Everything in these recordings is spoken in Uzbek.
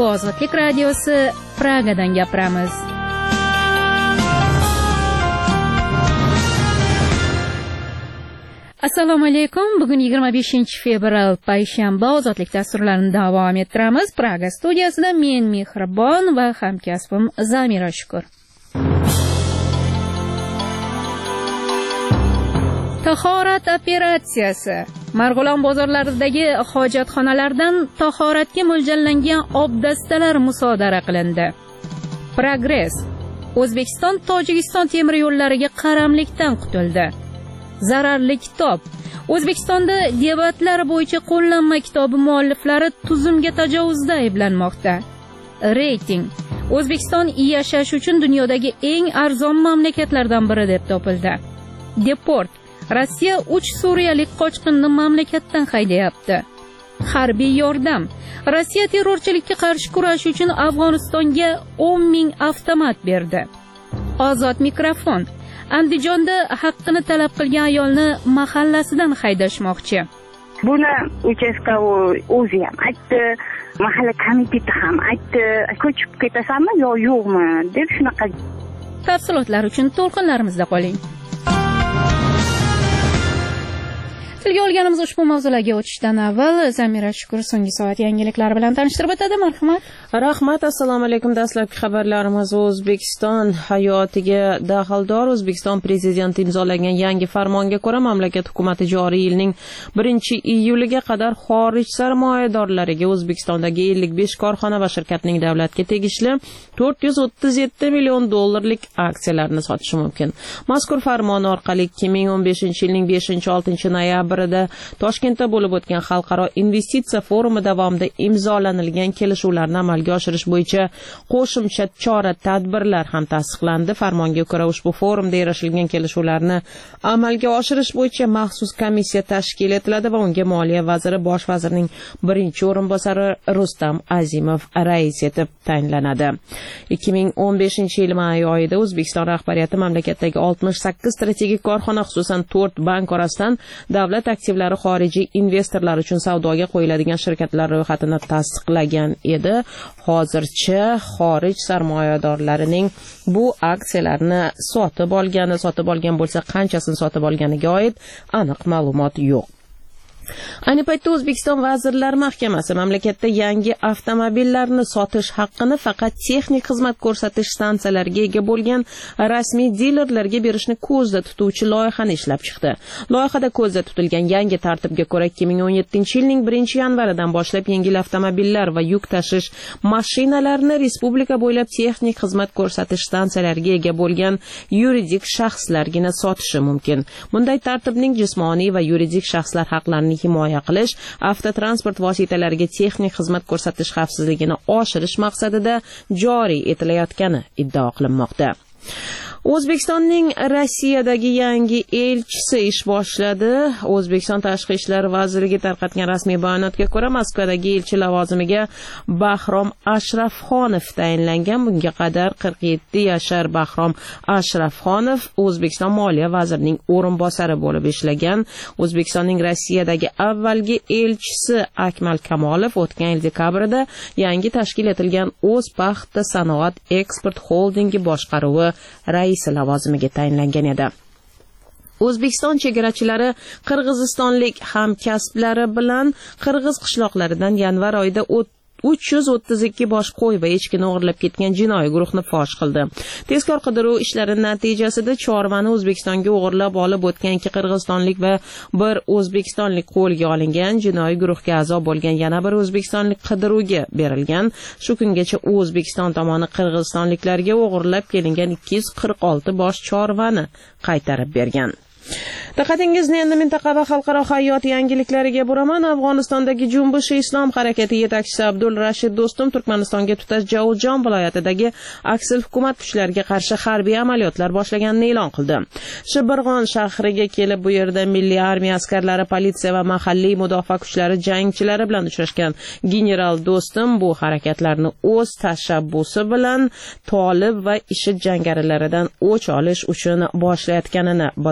Ozodlik radiosi, Pragadan gapiramiz. Assalomu alaykum. Bugun 25-fevral payshanba, Ozodlik dasturlarini davom ettiramiz. Praga studiyasida men Mehribon va hamkasbim Zamira Shukur. Tahorat operatsiyasi. Marg'ilon bozorlaridagi hojatxonalardan tahoratga mo'ljallangan obdastalar musodara qilindi. Progress. O'zbekiston-Tojikiston temir yo'llariga qaramlikdan qutuldi. Zararli kitob. O'zbekistonda debatlar bo'yicha qo'llanma kitobi mualliflari tuzumga tajovuzda ayblanmoqda. Reyting. O'zbekiston yashash uchun dunyodagi eng arzon mamlakatlardan biri deb topildi. Deport. Rossiya 3 suriyalik qochqinni mamlakatdan haydayapti. Harbiy yordam. Rossiya terrorchilikka qarshi kurash uchun Afg'onistonga 10,000 avtomat berdi. Ozod mikrofon. Andijonda haqqini talab qilgan ayolni mahallasidan haydashmoqchi. Buni uchastkovoy o'zi ham aytdi, mahalla komiteti ham aytdi, ko'chib ketasanmi yo yo'qmi deb shunaqa. Tafsilotlar uchun to'lqinlarimizda qoling. Tilga olganimiz ushbu mavzularga o'tishdan avval Zamira Shukur so'nggi soat yangiliklari bilan tanishtirib o'tadi. Marhamat. Rahmat. Assalomu alaykum. Dastlabki xabarlarimiz O'zbekiston hayotiga daxldor. O'zbekiston prezidenti imzolagan yangi farmonga ko'ra mamlakat hukuumati joriy yilning 1-iyuliga qadar xorij sarmoyadorlariga O'zbekistondagi 55 korxona va shirkatning davlatga tegishli 437 million dollarlik aksiyalarni sotishi mumkin. Mazkur farmon orqali 2015-yilning 5-6 noyabrida Toshkentda bo'lib o'tgan xalqaro investitsiya forumi davomida imzolanilgan kelishuvlarni amalga oshirish bo'yicha qo'shimcha chora-tadbirlar ham tasdiqlandi. Farmonga ko'ra ushbu forumda erishilgan kelishuvlarni amalga oshirish bo'yicha maxsus komissiya tashkil etiladi va unga Moliya vaziri bosh vazirning birinchi o'rinbosari Rustam Azimov rais etib tayinlanadi. 2015-yil may oyida O'zbekiston rahbariyati mamlakatdagi 68 strategik korxona, xususan 4 bank orasidan davlat aktivlari xorijiy investorlar uchun savdoga qo'yiladigan shirkatlar ro'yxatini tasdiqlagan edi. Hozircha xorij sarmoyadorlarining bu aksiyalarni sotib olgan bo'lsa, qanchasini sotib olganiga oid aniq ma'lumot yo'q. Ayni paytda O'zbekiston Vazirlar Mahkamasi mamlakatda yangi avtomobillarni sotish haqqini faqat texnik xizmat ko'rsatish stansiyalariga ega bo'lgan rasmiy dilerlarga berishni ko'zda tutuvchi loyihani ishlab chiqdi. Loyihada ko'zda tutilgan yangi tartibga ko'ra 2017-yilning 1-yanvaridan boshlab yengil avtomobillar va yuk tashish mashinalarini respublika bo'ylab texnik xizmat ko'rsatish stansiyalariga ega bo'lgan yuridik shaxslargina sotishi mumkin. Bunday tartibning jismoniy va yuridik shaxslar haqlarini himoya qilish, avtotransport vositalariga texnik xizmat ko'rsatish xavfsizligini oshirish maqsadida joriy etilayotgani iddao qilinmoqda. O'zbekistonning Rossiyadagi yangi elchisi ish boshladi. O'zbekiston Tashqi ishlar vazirligi tarqatgan rasmiy bayonotga ko'ra, Moskvadagi elchi lavozimiga Bahrom Ashrafxonov tayinlangan. Bunga qadar 47 yashar Bahrom Ashrafxonov O'zbekiston Moliya vazirining o'rinbosari bo'lib ishlagan. O'zbekistonning Rossiyadagi avvalgi elchisi Akmal Kamolov o'tgan yil dekabrda yangi tashkil etilgan O'zpaxta sanoat eksport holdingi boshqaruvi raisi lavozimiga tayinlangan edi. O'zbekiston chegarachilari qirg'izistonlik hamkasblari bilan qirg'iz qishloqlaridan yanvar oyida 332 bosh qo'y va echkini o'g'irlab ketgan jinoiy guruhni fosh qildi. Tezkor qidiruv ishlari natijasida chorvani O'zbekistonga o'g'irlab olib o'tgan 2 qirg'izistonlik va 1 o'zbekistonlik qo'lga olingan. Jinoiy guruhga a'zo bo'lgan yana bir o'zbekistonlik qidiruvga berilgan. Shu kungacha O'zbekiston tomoni qirg'izistonliklarga o'g'irlab kelingan 246 bosh chorvani qaytarib bergan. Diqqatingizni endi mintaqa va xalqaro hayot yangiliklariga buraman. Afg'onistondagi Junbushi islom harakati yetakchisi Abdul Rashid Do'stum Turkmanistonga tutash Javuzjon viloyatidagi aksil hukumat kuchlariga qarshi harbiy amaliyotlar boshlaganini e'lon qildi. Shibirg'on shahriga kelib, bu yerda milliy armiya askarlari, politsiya va mahalliy mudofaa kuchlari jangchilari bilan uchrashgan general Do'stum bu harakatlarni o'z tashabbusi bilan Tolib va IShID jangarilaridan o'ch olish uchun boshlayotganini bildirdi.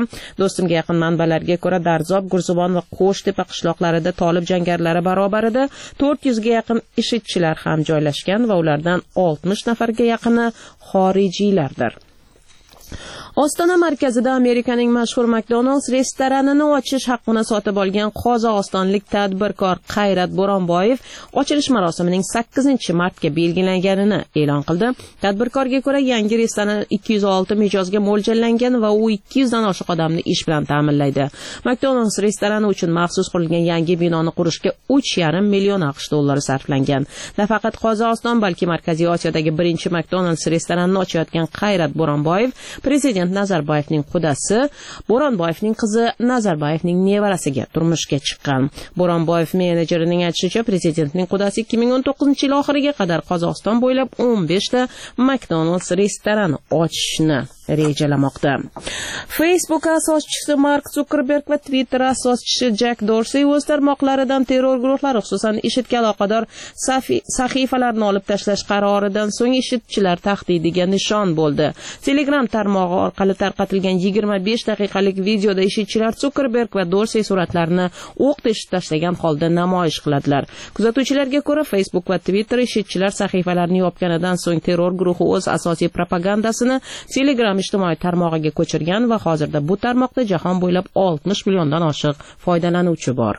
Do'stimga yaqin manbalarga ko'ra, Darzob, Gurzubon va Qo'shtepa qishloqlarida tolib jangarlari barobarida 400 ga yaqin IShIDchilar ham joylashgan va ulardan 60 nafarga yaqini xorijiylardir. Ostona markazida Amerikaning mashhur McDonald's restoranini ochish haqqini sotib olgan qozog'istonlik tadbirkor Qayrat Bo'ronboyev ochilish marosimining 8-martga belgilanganini e'lon qildi. Tadbirkorga ko'ra, yangi restoran 206 mijozga mo'ljallangan va u 200 dan oshiq odamni ish bilan ta'minlaydi. McDonald's restorani uchun maxsus qurilgan yangi binoni qurishga 3,5 million AQSh dollari sarflangan. Nafaqat Qozog'iston, balki Markaziy Osiyodagi birinchi McDonald's restoranini ochayotgan Qayrat Bo'ronboyev prezident Nazarboyevning qudasi, Bo'ronboyevning qizi Nazarboyevning nevarasiga turmushga chiqqan. Bo'ronboyev menejerining aytishicha, prezidentning qudasi 2019-yil oxiriga qadar Qozog'iston bo'ylab 15 ta McDonald's restorani ochishni rejalamoqda. Facebook asoschisi Mark Zuckerberg va Twitter asoschisi Jack Dorsey o'z tarmoqlaridan terror guruhlari, xususan IShIDga aloqador sahifalarni olib tashlash qaroridan so'ng IShIDchilar tahdidiga nishon bo'ldi. Telegram tarmog'i orqali tarqatilgan 25 daqiqalik videoda IShIDchilar Zuckerberg va Dorsey suratlarini o'q teshib tashlagan holda namoyish qiladilar. Kuzatuvchilarga ko'ra, Facebook va Twitter IShIDchilar sahifalarini yopganidan so'ng terror guruhi o'z asosiy propagandasini Telegram ijtimoiy tarmog'iga ko'chirgan va hozirda bu tarmoqda jahon bo'ylab 60 milliondan oshiq foydalanuvchi bor.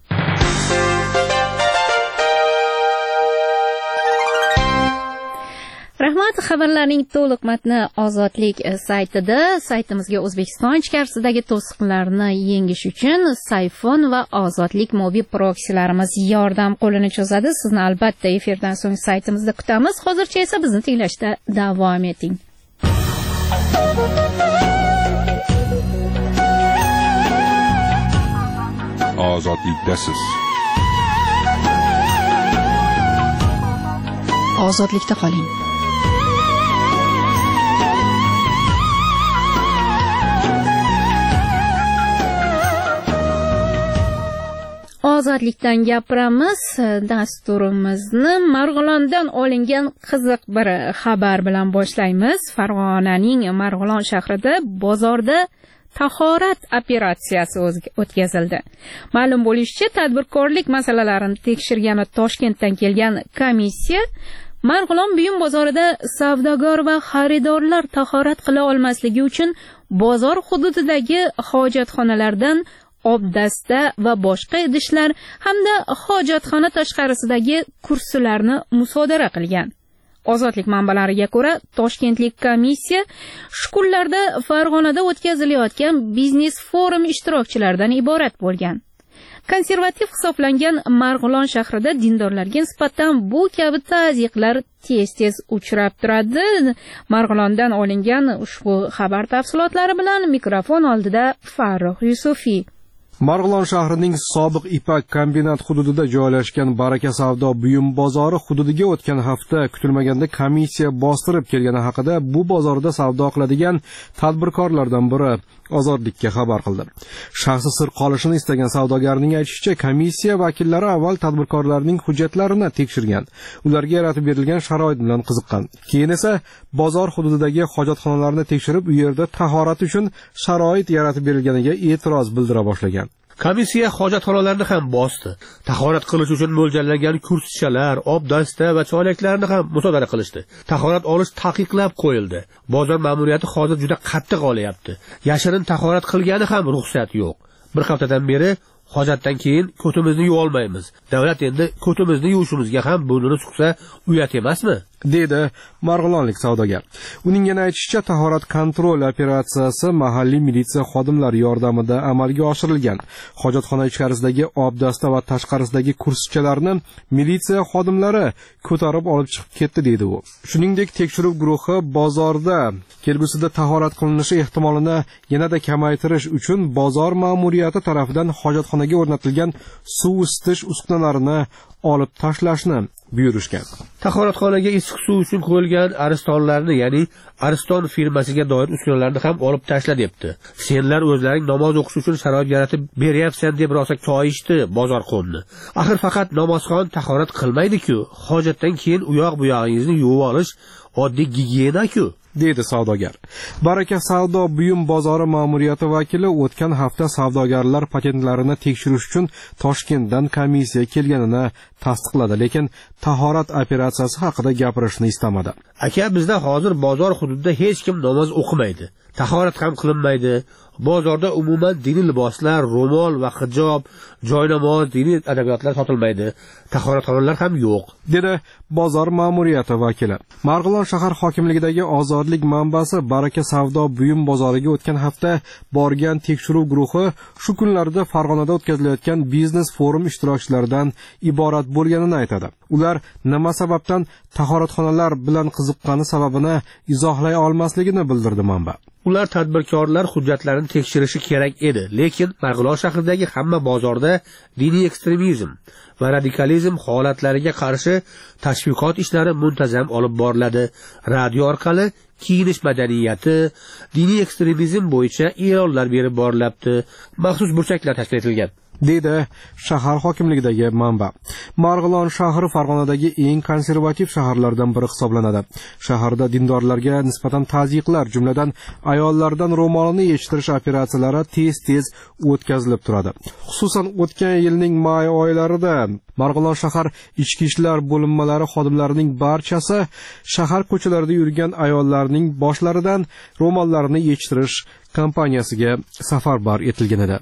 Rahmat, xabarlarning to'liq matni Ozodlik saytida. Saytimizga O'zbekiston ichkarisidagi to'siqlarni yengish uchun Sayfon va Ozodlik mobil proksilarimiz yordam qo'lini cho'zadi. Sizni albatta efirdan so'ng saytimizda kutamiz. Hozircha esa bizni tinglashda davom eting. Ozodlikdasiz. Ozodlikda qoling. Ozodlikdan gapiramiz. Dasturimizni Marg'ilondan olingan qiziq bir xabar bilan boshlaymiz. Farg'onaning Marg'ilon shahrida bozorda tahorat operatsiyasi o'tkazildi. Ma'lum bo'lishicha, tadbirkorlik masalalarini tekshirgan Toshkentdan kelgan komissiya Marg'ilon buyum bozorida savdogar va xaridorlar tahorat qila olmasligi uchun bozor hududidagi hojatxonalardan obdasta va boshqa idishlar hamda hojatxona tashqarisidagi kursilarni musodara qilgan. Ozodlik manbalariga ko'ra, Toshkentlik komissiya shu kunlarda Farg'onada o'tkazilayotgan biznes forum ishtirokchilaridan iborat bo'lgan. Konservativ hisoblangan Marg'ilon shahrida dindorlarga nisbatan bu kabi tazyiqlar tez-tez uchrab turadi. Marg'ilondan olingan ushbu xabar tafsilotlari bilan mikrofon oldida Farruh Yusufiy. Marg'ilon shahrining sobiq Ipak kombinat hududida joylashgan Baraka savdo buyum bozori hududiga o'tgan hafta kutilmaganda komissiya bostirib kelgani haqida bu bozorda savdo qiladigan tadbirkorlardan biri Ozodlikka xabar qildi. Shaxsi sir qolishini istagan savdogarning aytishicha, komissiya vakillari avval tadbirkorlarning hujjatlarini tekshirgan, ularga yaratib berilgan sharoit bilan qiziqqan. Keyin esa bozor hududidagi hojatxonalarni tekshirib, u yerda tahorat uchun sharoit yaratib berilganiga e'tiroz bildira boshlagan. Komissiya hojatxonalarni ham bosdi. Tahorat qilish uchun mo'ljallangan kursichalar, obdasta va choynaklarni ham musodara qilishdi. Tahorat olish taqiqlab qo'yildi. Bozor ma'muriyati hozir juda qattiq olyapti. Yashirin tahorat qilgani ham ruxsat yo'q. Bir haftadan beri hojatdan keyin ko'timizni yuvolmaymiz. Davlat endi ko'timizni yuvishimizga ham burnini suqsa, uyat emasmi? dedi marg'ilonlik savdogar. Uning yana aytishicha, tahorat kontrol operatsiyasi mahalliy militsiya xodimlari yordamida amalga oshirilgan. Hojatxona ichkarisidagi obdasta va tashqarisidagi kursichalarni militsiya xodimlari ko'tarib olib chiqib ketdi, dedi u. Shuningdek, tekshiruv guruhi bozorda kelgusida tahorat qilinishi ehtimolini yanada kamaytirish uchun bozor ma'muriyati tomonidan hojatxonaga o'rnatilgan suv isitish uskunalarini olib tashlashni buyurishgan. Tahoratxonaga issiq suv uchun qo'yilgan aristonlarni, ya'ni Ariston firmasiga doir uskunalarni ham olib tashla debdi. Senlar o'zlaring namoz o'qish uchun sharoit yaratib beryapsan deb rosa choyishdi bozor qo'mni. Axir faqat namozxon tahorat qilmaydi-ku, hojatdan keyin u yoq bu yog'ingizni yuvib olish oddiy gigiyena-ku. deydi savdogar. Baraka savdo buyum bozori ma'muriyati vakili o'tgan hafta savdogarlar patentlarini tekshirish uchun Toshkentdan komissiya kelganini tasdiqladi, lekin tahorat operatsiyasi haqida gapirishni istamadi. Aka, bizda hozir bozor hududida hech kim namoz o'qimaydi. Tahorat ham qilinmaydi. Bozorda umuman diniy liboslar, ro'mol va hijob, joynamoz, diniy adabiyotlar sotilmaydi. Tahoratxonalar ham yo'q, dedi bozor ma'muriyati vakili. Marg'ilon shahar hokimligidagi ozodlik manbasi Baraka savdo buyum bozoriga o'tgan hafta borgan tekshiruv guruhi shu kunlarda Farg'onada o'tkazilayotgan biznes forum ishtirokchilaridan iborat bo'lganini aytadi. Ular nima sababdan tahoratxonalar bilan qiziqqani sababini izohlay olmasligini bildirdi manba. Ular tadbirkorlar hujjatlarini tekshirishi kerak edi, lekin Marg'ilon shahridagi hamma bozorda diniy ekstremizm va radikalizm holatlariga qarshi tashviqot ishlari muntazam olib boriladi. Radio orqali kiyinish madaniyati, diniy ekstremizm bo'yicha e'lonlar berib boriladi. Maxsus burchaklar tashkil etilgan, deydi shahar hokimligidagi manba. Marg'ilon shahri Farg'onadagi eng konservativ shaharlardan biri hisoblanadi. Shaharda dindorlarga nisbatan tazyiqlar, jumladan ayollardan ro'molini yechittirish operatsiyalari tez-tez o'tkazilib turadi. Xususan o'tgan yilning may oylarida Marg'ilon shahar ichki ishlar bo'linmalari xodimlarining barchasi shahar ko'chalarida yurgan ayollarning boshlaridan ro'mollarini yechittirish kampaniyasiga safarbar etilgan edi.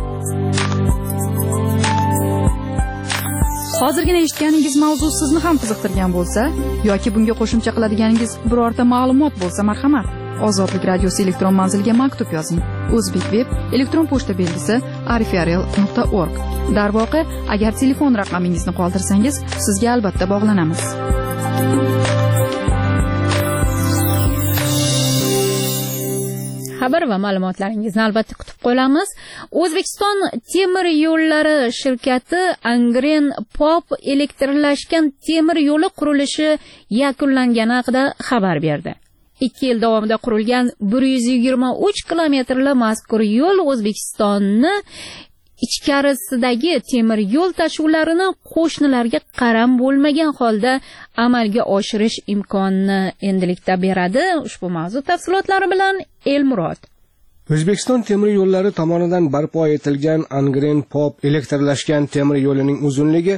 Hozirgina eshitganingiz mavzu sizni ham qiziqtirgan bo'lsa yoki bunga qo'shimcha qiladiganingiz birorta ma'lumot bo'lsa, marhamat, Ozodlik radiosi elektron manziliga maktub yozing. O'zbekveb elektron pochta belgisi arifiarel.org. Darvoqe, agar telefon raqamingizni qoldirsangiz, sizga albatta bog'lanamiz. Xabar va ma'lumotlaringizni albatta kutib qolamiz. O'zbekiston temir yo'llari shirkati Angren Pop elektrlashgan temir yo'li qurilishi yakunlangani haqida xabar berdi. 2 yil davomida qurilgan 123 kilometrli mazkur yo'l O'zbekistonni ichkarisidagi temir yo'l tashuvlarini qo'shnilarga qaram bo'lmagan holda amalga oshirish imkonini endilikda beradi. Ushbu mavzu tafsilotlari bilan Elmurod. O'zbekiston temir yo'llari tomonidan barpo etilgan Angren Pop elektrlashgan temir yo'lining uzunligi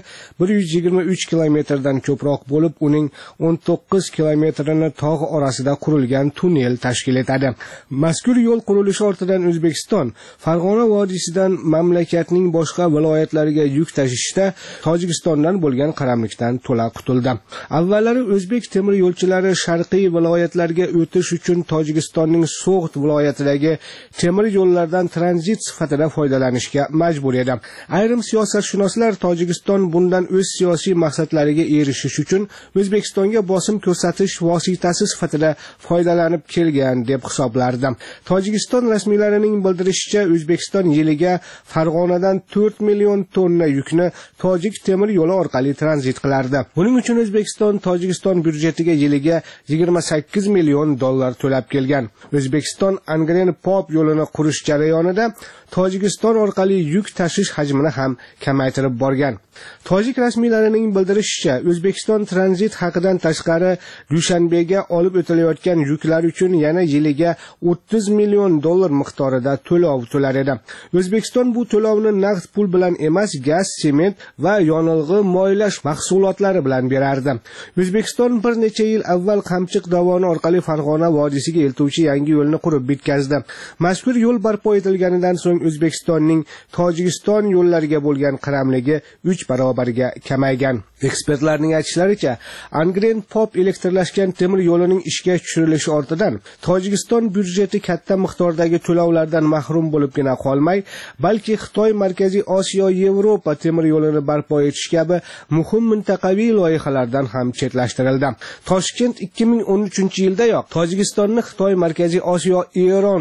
123 kilometrdan ko'proq bo'lib, uning 19 kilometrini tog' orasida qurilgan tunnel tashkil etadi. Mazkur yo'l qurilishi ortidan O'zbekiston Farg'ona vodiysidan mamlakatning boshqa viloyatlariga yuk tashishda Tojikistondan bo'lgan qaramlikdan to'la qutuldi. Avvallari o'zbek temir yo'lchilari sharqiy viloyatlarga o'tish uchun Tojikistonning So'g'd viloyatidagi temir yo'llardan tranzit sifatida foydalanishga majbur edi. Ayrim siyosatshunoslar Tojikiston bundan o'z siyosiy maqsadlariga erishish uchun O'zbekistonga bosim ko'rsatish vositasi sifatida foydalanib kelgan deb hisoblardi. Tojikiston rasmiylarining bildirishicha, O'zbekiston yiliga Farg'onadan 4 million tonna yukni tojik temir yo'li orqali tranzit qilardi. Buning uchun O'zbekiston Tojikiston byudjetiga yiliga 28 million dollar to'lab kelgan. O'zbekiston Angren Pop yo'lini qurish jarayonida Tojikiston orqali yuk tashish hajmini ham kamaytirib borgan. Tojik rasmiylarining bildirishicha, O'zbekiston tranzit haqidan tashqari Dushanbega olib o'tilayotgan yuklar uchun yana yiliga 30 million dollar miqdorida to'lov to'lar edi. O'zbekiston bu to'lovni naqd pul bilan emas, gaz, sement va yonilg'i moylash mahsulotlari bilan berardi. O'zbekiston bir necha yil avval Qamchiq dovoni orqali Farg'ona vodiysiga eltuvchi yangi yo'lni qurib bitkazdi. Mazkur yo'l barpo etilganidan so'ng O'zbekistonning Tojikiston yo'llariga bo'lgan qaramligi 3 barobarga kamaygan. Ekspertlarning aytishlaricha, Angren Pop elektrlashgan temir yo'lining ishga tushirilishi ortidan Tojikiston byudjeti katta miqdordagi to'lovlardan mahrum bo'libgina qolmay, balki Xitoy, Markaziy Osiyo, Yevropa temir yo'lini barpo etish kabi muhim mintaqaviy loyihalardan ham chetlashtirildi. Toshkent 2013-yildayoq Tojikistonni Xitoy, Markaziy Osiyo, Eron temir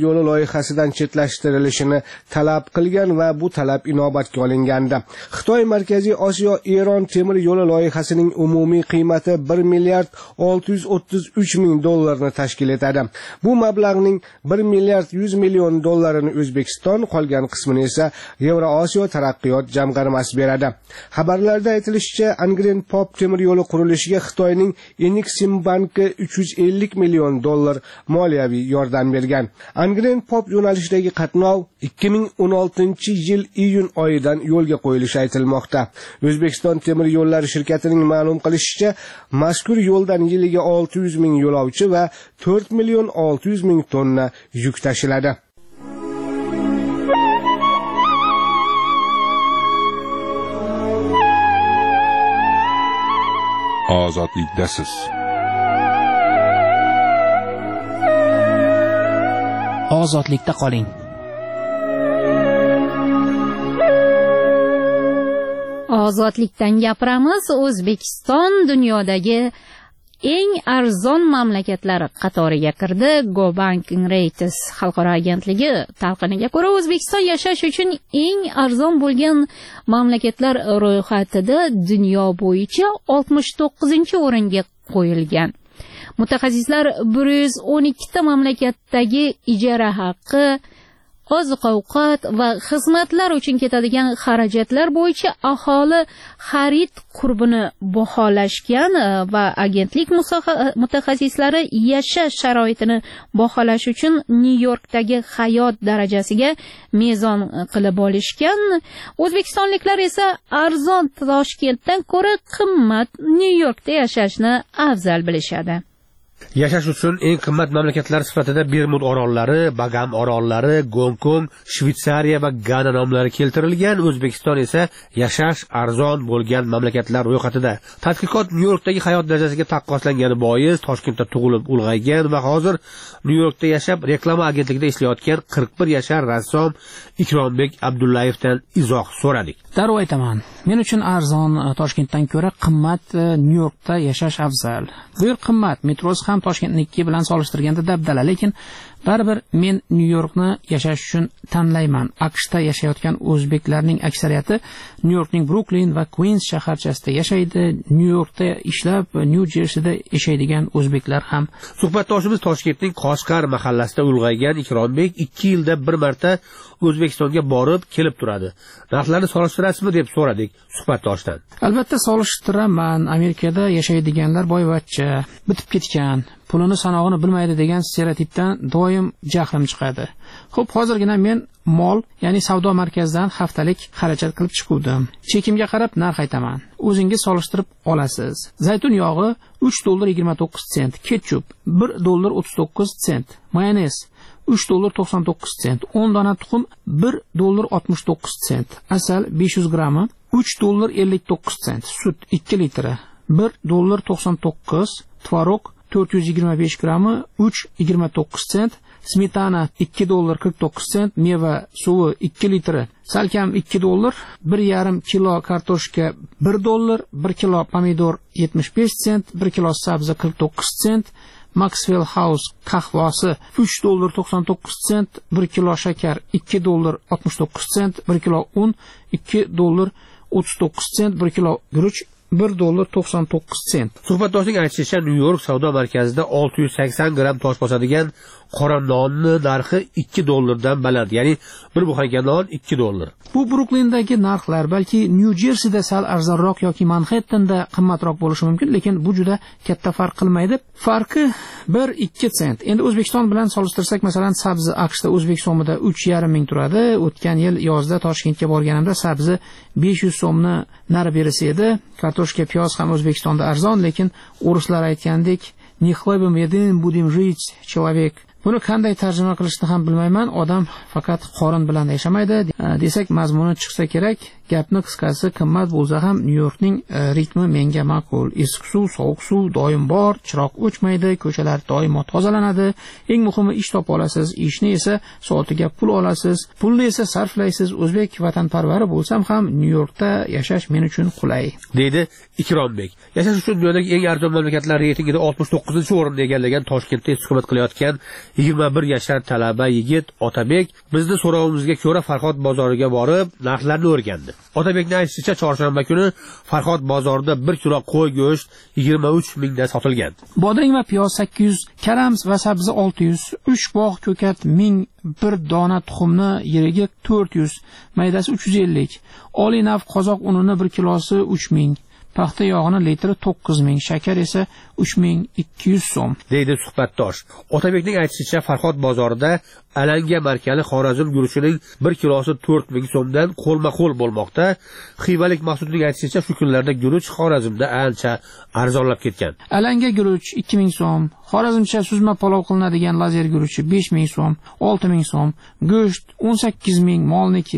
yo'li loyihasidan chetlashtirilishini talab qilgan va bu talab inobatga olingandi. Xitoy Markaziy Osiyo Eron temir yo'li loyihasining umumiy qiymati 1 milliard 633 ming dollarni tashkil etadi. Bu mablag'ning 1 milliard 100 million dollarini O'zbekiston, qolgan qismini esa Yevrosiyo taraqqiyot jamg'armasi beradi. Xabarlarda aytilishicha, Angren Pop temir yo'li qurilishiga Xitoyning Eneximbanki 350 million dollar moliyaviy yordam bergan. Angren Pop yo'nalishidagi qatnov 2016-yil iyun oyidan yo'lga qo'yilishi aytilmoqda. O'zbekiston temir yo'llari shirkatining ma'lum qilishicha, mazkur yo'ldan yiliga 600 ming yo'lovchi va 4 million 600 ming tonna yuk tashiladi. Ozodlikdasiz. Ozodlikda qoling. Ozodlikdan gapiramiz. O'zbekiston dunyodagi eng arzon mamlakatlar qatoriga kirdi. Go Banking Rates xalqaro agentligi talqiniga ko'ra, O'zbekiston yashash uchun eng arzon bo'lgan mamlakatlar ro'yxatida dunyo bo'yicha 69-o'ringa qo'yilgan. Mutaxassislar 112 ta mamlakatdagi ijara haqqi, oziq-ovqat va xizmatlar uchun ketadigan xarajatlar bo'yicha aholi xarid qurbini baholashgan va agentlik mutaxassislari yashash sharoitini baholash uchun Nyu-Yorkdagi hayot darajasiga mezon qilib olishgan. O'zbekistonliklar esa arzon Toshkentdan ko'ra qimmat Nyu-Yorkda yashashni afzal bilishadi. Yashash uchun eng qimmat mamlakatlar sifatida Bermud orollari, Bagam orollari, Gong-Kong, Shvetsariya va Gana nomlari keltirilgan. O'zbekiston esa yashash arzon bo'lgan mamlakatlar ro'yxatida. Tadqiqot Nyu-Yorkdagi hayot darajasiga taqqoslangani bois Toshkentda tug'ilib ulg'aygan va hozir Nyu-Yorkda yashab reklama agentligida ishlayotgan 41 yashar rassom Ikrombek Abdullayevdan izoh so'radik. Darrov aytaman, men uchun arzon Toshkentdan ko'ra qimmat Nyu-Yorkda yashash afzal. Bu yer qimmat, metrosi ham Toshkentniki bilan solishtirganda dabdala, lekin baribir men Nyu-Yorkni yashash uchun tanlayman. AQShda yashayotgan o'zbeklarning aksariyati Nyu-Yorkning Brooklyn va Queens shaharchasida yashaydi. Nyu-Yorkda ishlab, Nyu-Jersida yashaydigan o'zbeklar ham. Suhbatdoshimiz Toshkentning Qoshqar mahallasida ulg'aygan Ikrombek 2 yilda bir marta O'zbekistonga borib kelib turadi. Narxlarni solishtirasizmi deb so'radik suhbatdoshdan. Albatta solishtiraman. Amerikada yashaydiganlar boyvachcha, bitib ketgan, pulini sanog'ini bilmaydi degan stereotipdan doim jahlim chiqadi. Xo'p, hozirgina men mol, ya'ni savdo markazidan haftalik xarajat qilib chiquvdim. Chekimga qarab narx aytaman. O'zingiz solishtirib olasiz. Zaytun yog'i $3.29, ketchup $1.39, mayonez $3.99, 10 dona tuxum $1.69, asal 500 grammi $3.59, sut 2 litri $1.99, tvorog 425 grammi $3.29, smetana $2.49, meva suvi 2 litri salkam $2, 1,5 kilo kartoshka $1, 1 kilo pomidor 75 sent, 1 kilo sabzi 49 sent, Maxwell House qahvasi $3.99, 1 kilo shakar $2.69, 1 kilo un $2.39, 1 kilo guruch $1.99. Suhbatdoshning aytishicha, Nyu-York savdo markazida 680 gram tosh bosadigan qora nonni narxi $2 baland, ya'ni bir buxanka non $2. Bu Brooklyndagi narxlar, balki Nyu-Jersida sal arzonroq yoki Manhattanda qimmatroq bo'lishi mumkin, lekin bu juda katta farq qilmaydi. Farqi 1-2 sent. Endi O'zbekiston bilan solishtirsak, masalan, sabzi AQShda O'zbek so'mida 3,5 ming turadi. O'tgan yil yozda Toshkentga borganimda sabzi 500 so'mni nari berisi edi. Kartoshka, piyoz ham O'zbekistonda arzon, lekin o'rislar aytgandek, "Не хлебом едим, будем жить, человек". Buni qanday tarjima qilishni ham bilmayman. Odam faqat qorin bilan yashamaydi desak mazmuni chiqsa kerak. gapni qisqasi qimmat bo'lsa ham Nyu-Yorkning ritmi menga ma'qul. Issiq suv, sovuq suv doim bor, chiroq o'chmaydi, ko'chalar doimo tozalanadi. Eng muhimi ish topa olasiz, ishni esa soatiga pul olasiz, pulni esa sarflaysiz. O'zbek vatanparvari bo'lsam ham Nyu-Yorkda yashash men uchun qulay, deydi Ikrombek. Yashash uchun dunyodagi eng arzon mamlakatlar reytingida 69-o'rinni egallagan Toshkentda istiqomat qilayotgan 21 yashar talaba yigit Otabek bizni so'rovimizga ko'ra Farhod bozoriga borib, narxlarni o'rgandi. Otabekning aytishicha, chorshanba kuni Farhod bozorida 1 kilo qo'y go'sht 23 mingdan sotilgan. Bodring va piyoz 800, karams va sabzi 600, 3 bog' ko'kat 1000, bir dona tuxumni yeriga 400, maydasi 350, oliy nav qozoq unini 1 kilosi 3000, paxta yog'ini litri 9000, shakar esa 3200 so'm, deydi suhbatdosh. Otabekning aytishicha, Farhod bozorida alanga markali Xorazm guruchining 1 kilosi 4000 so'mdan qo'lma-qo'l bo'lmoqda. Xivalik Maqsudning aytishicha, shu kunlarda guruch Xorazmda ancha arzonlab ketgan. Alanga guruch 2000 so'm, Xorazmcha suzma palov qilinadigan lazer guruchi 5000 so'm, 6000 so'm, go'sht 18000 molniki,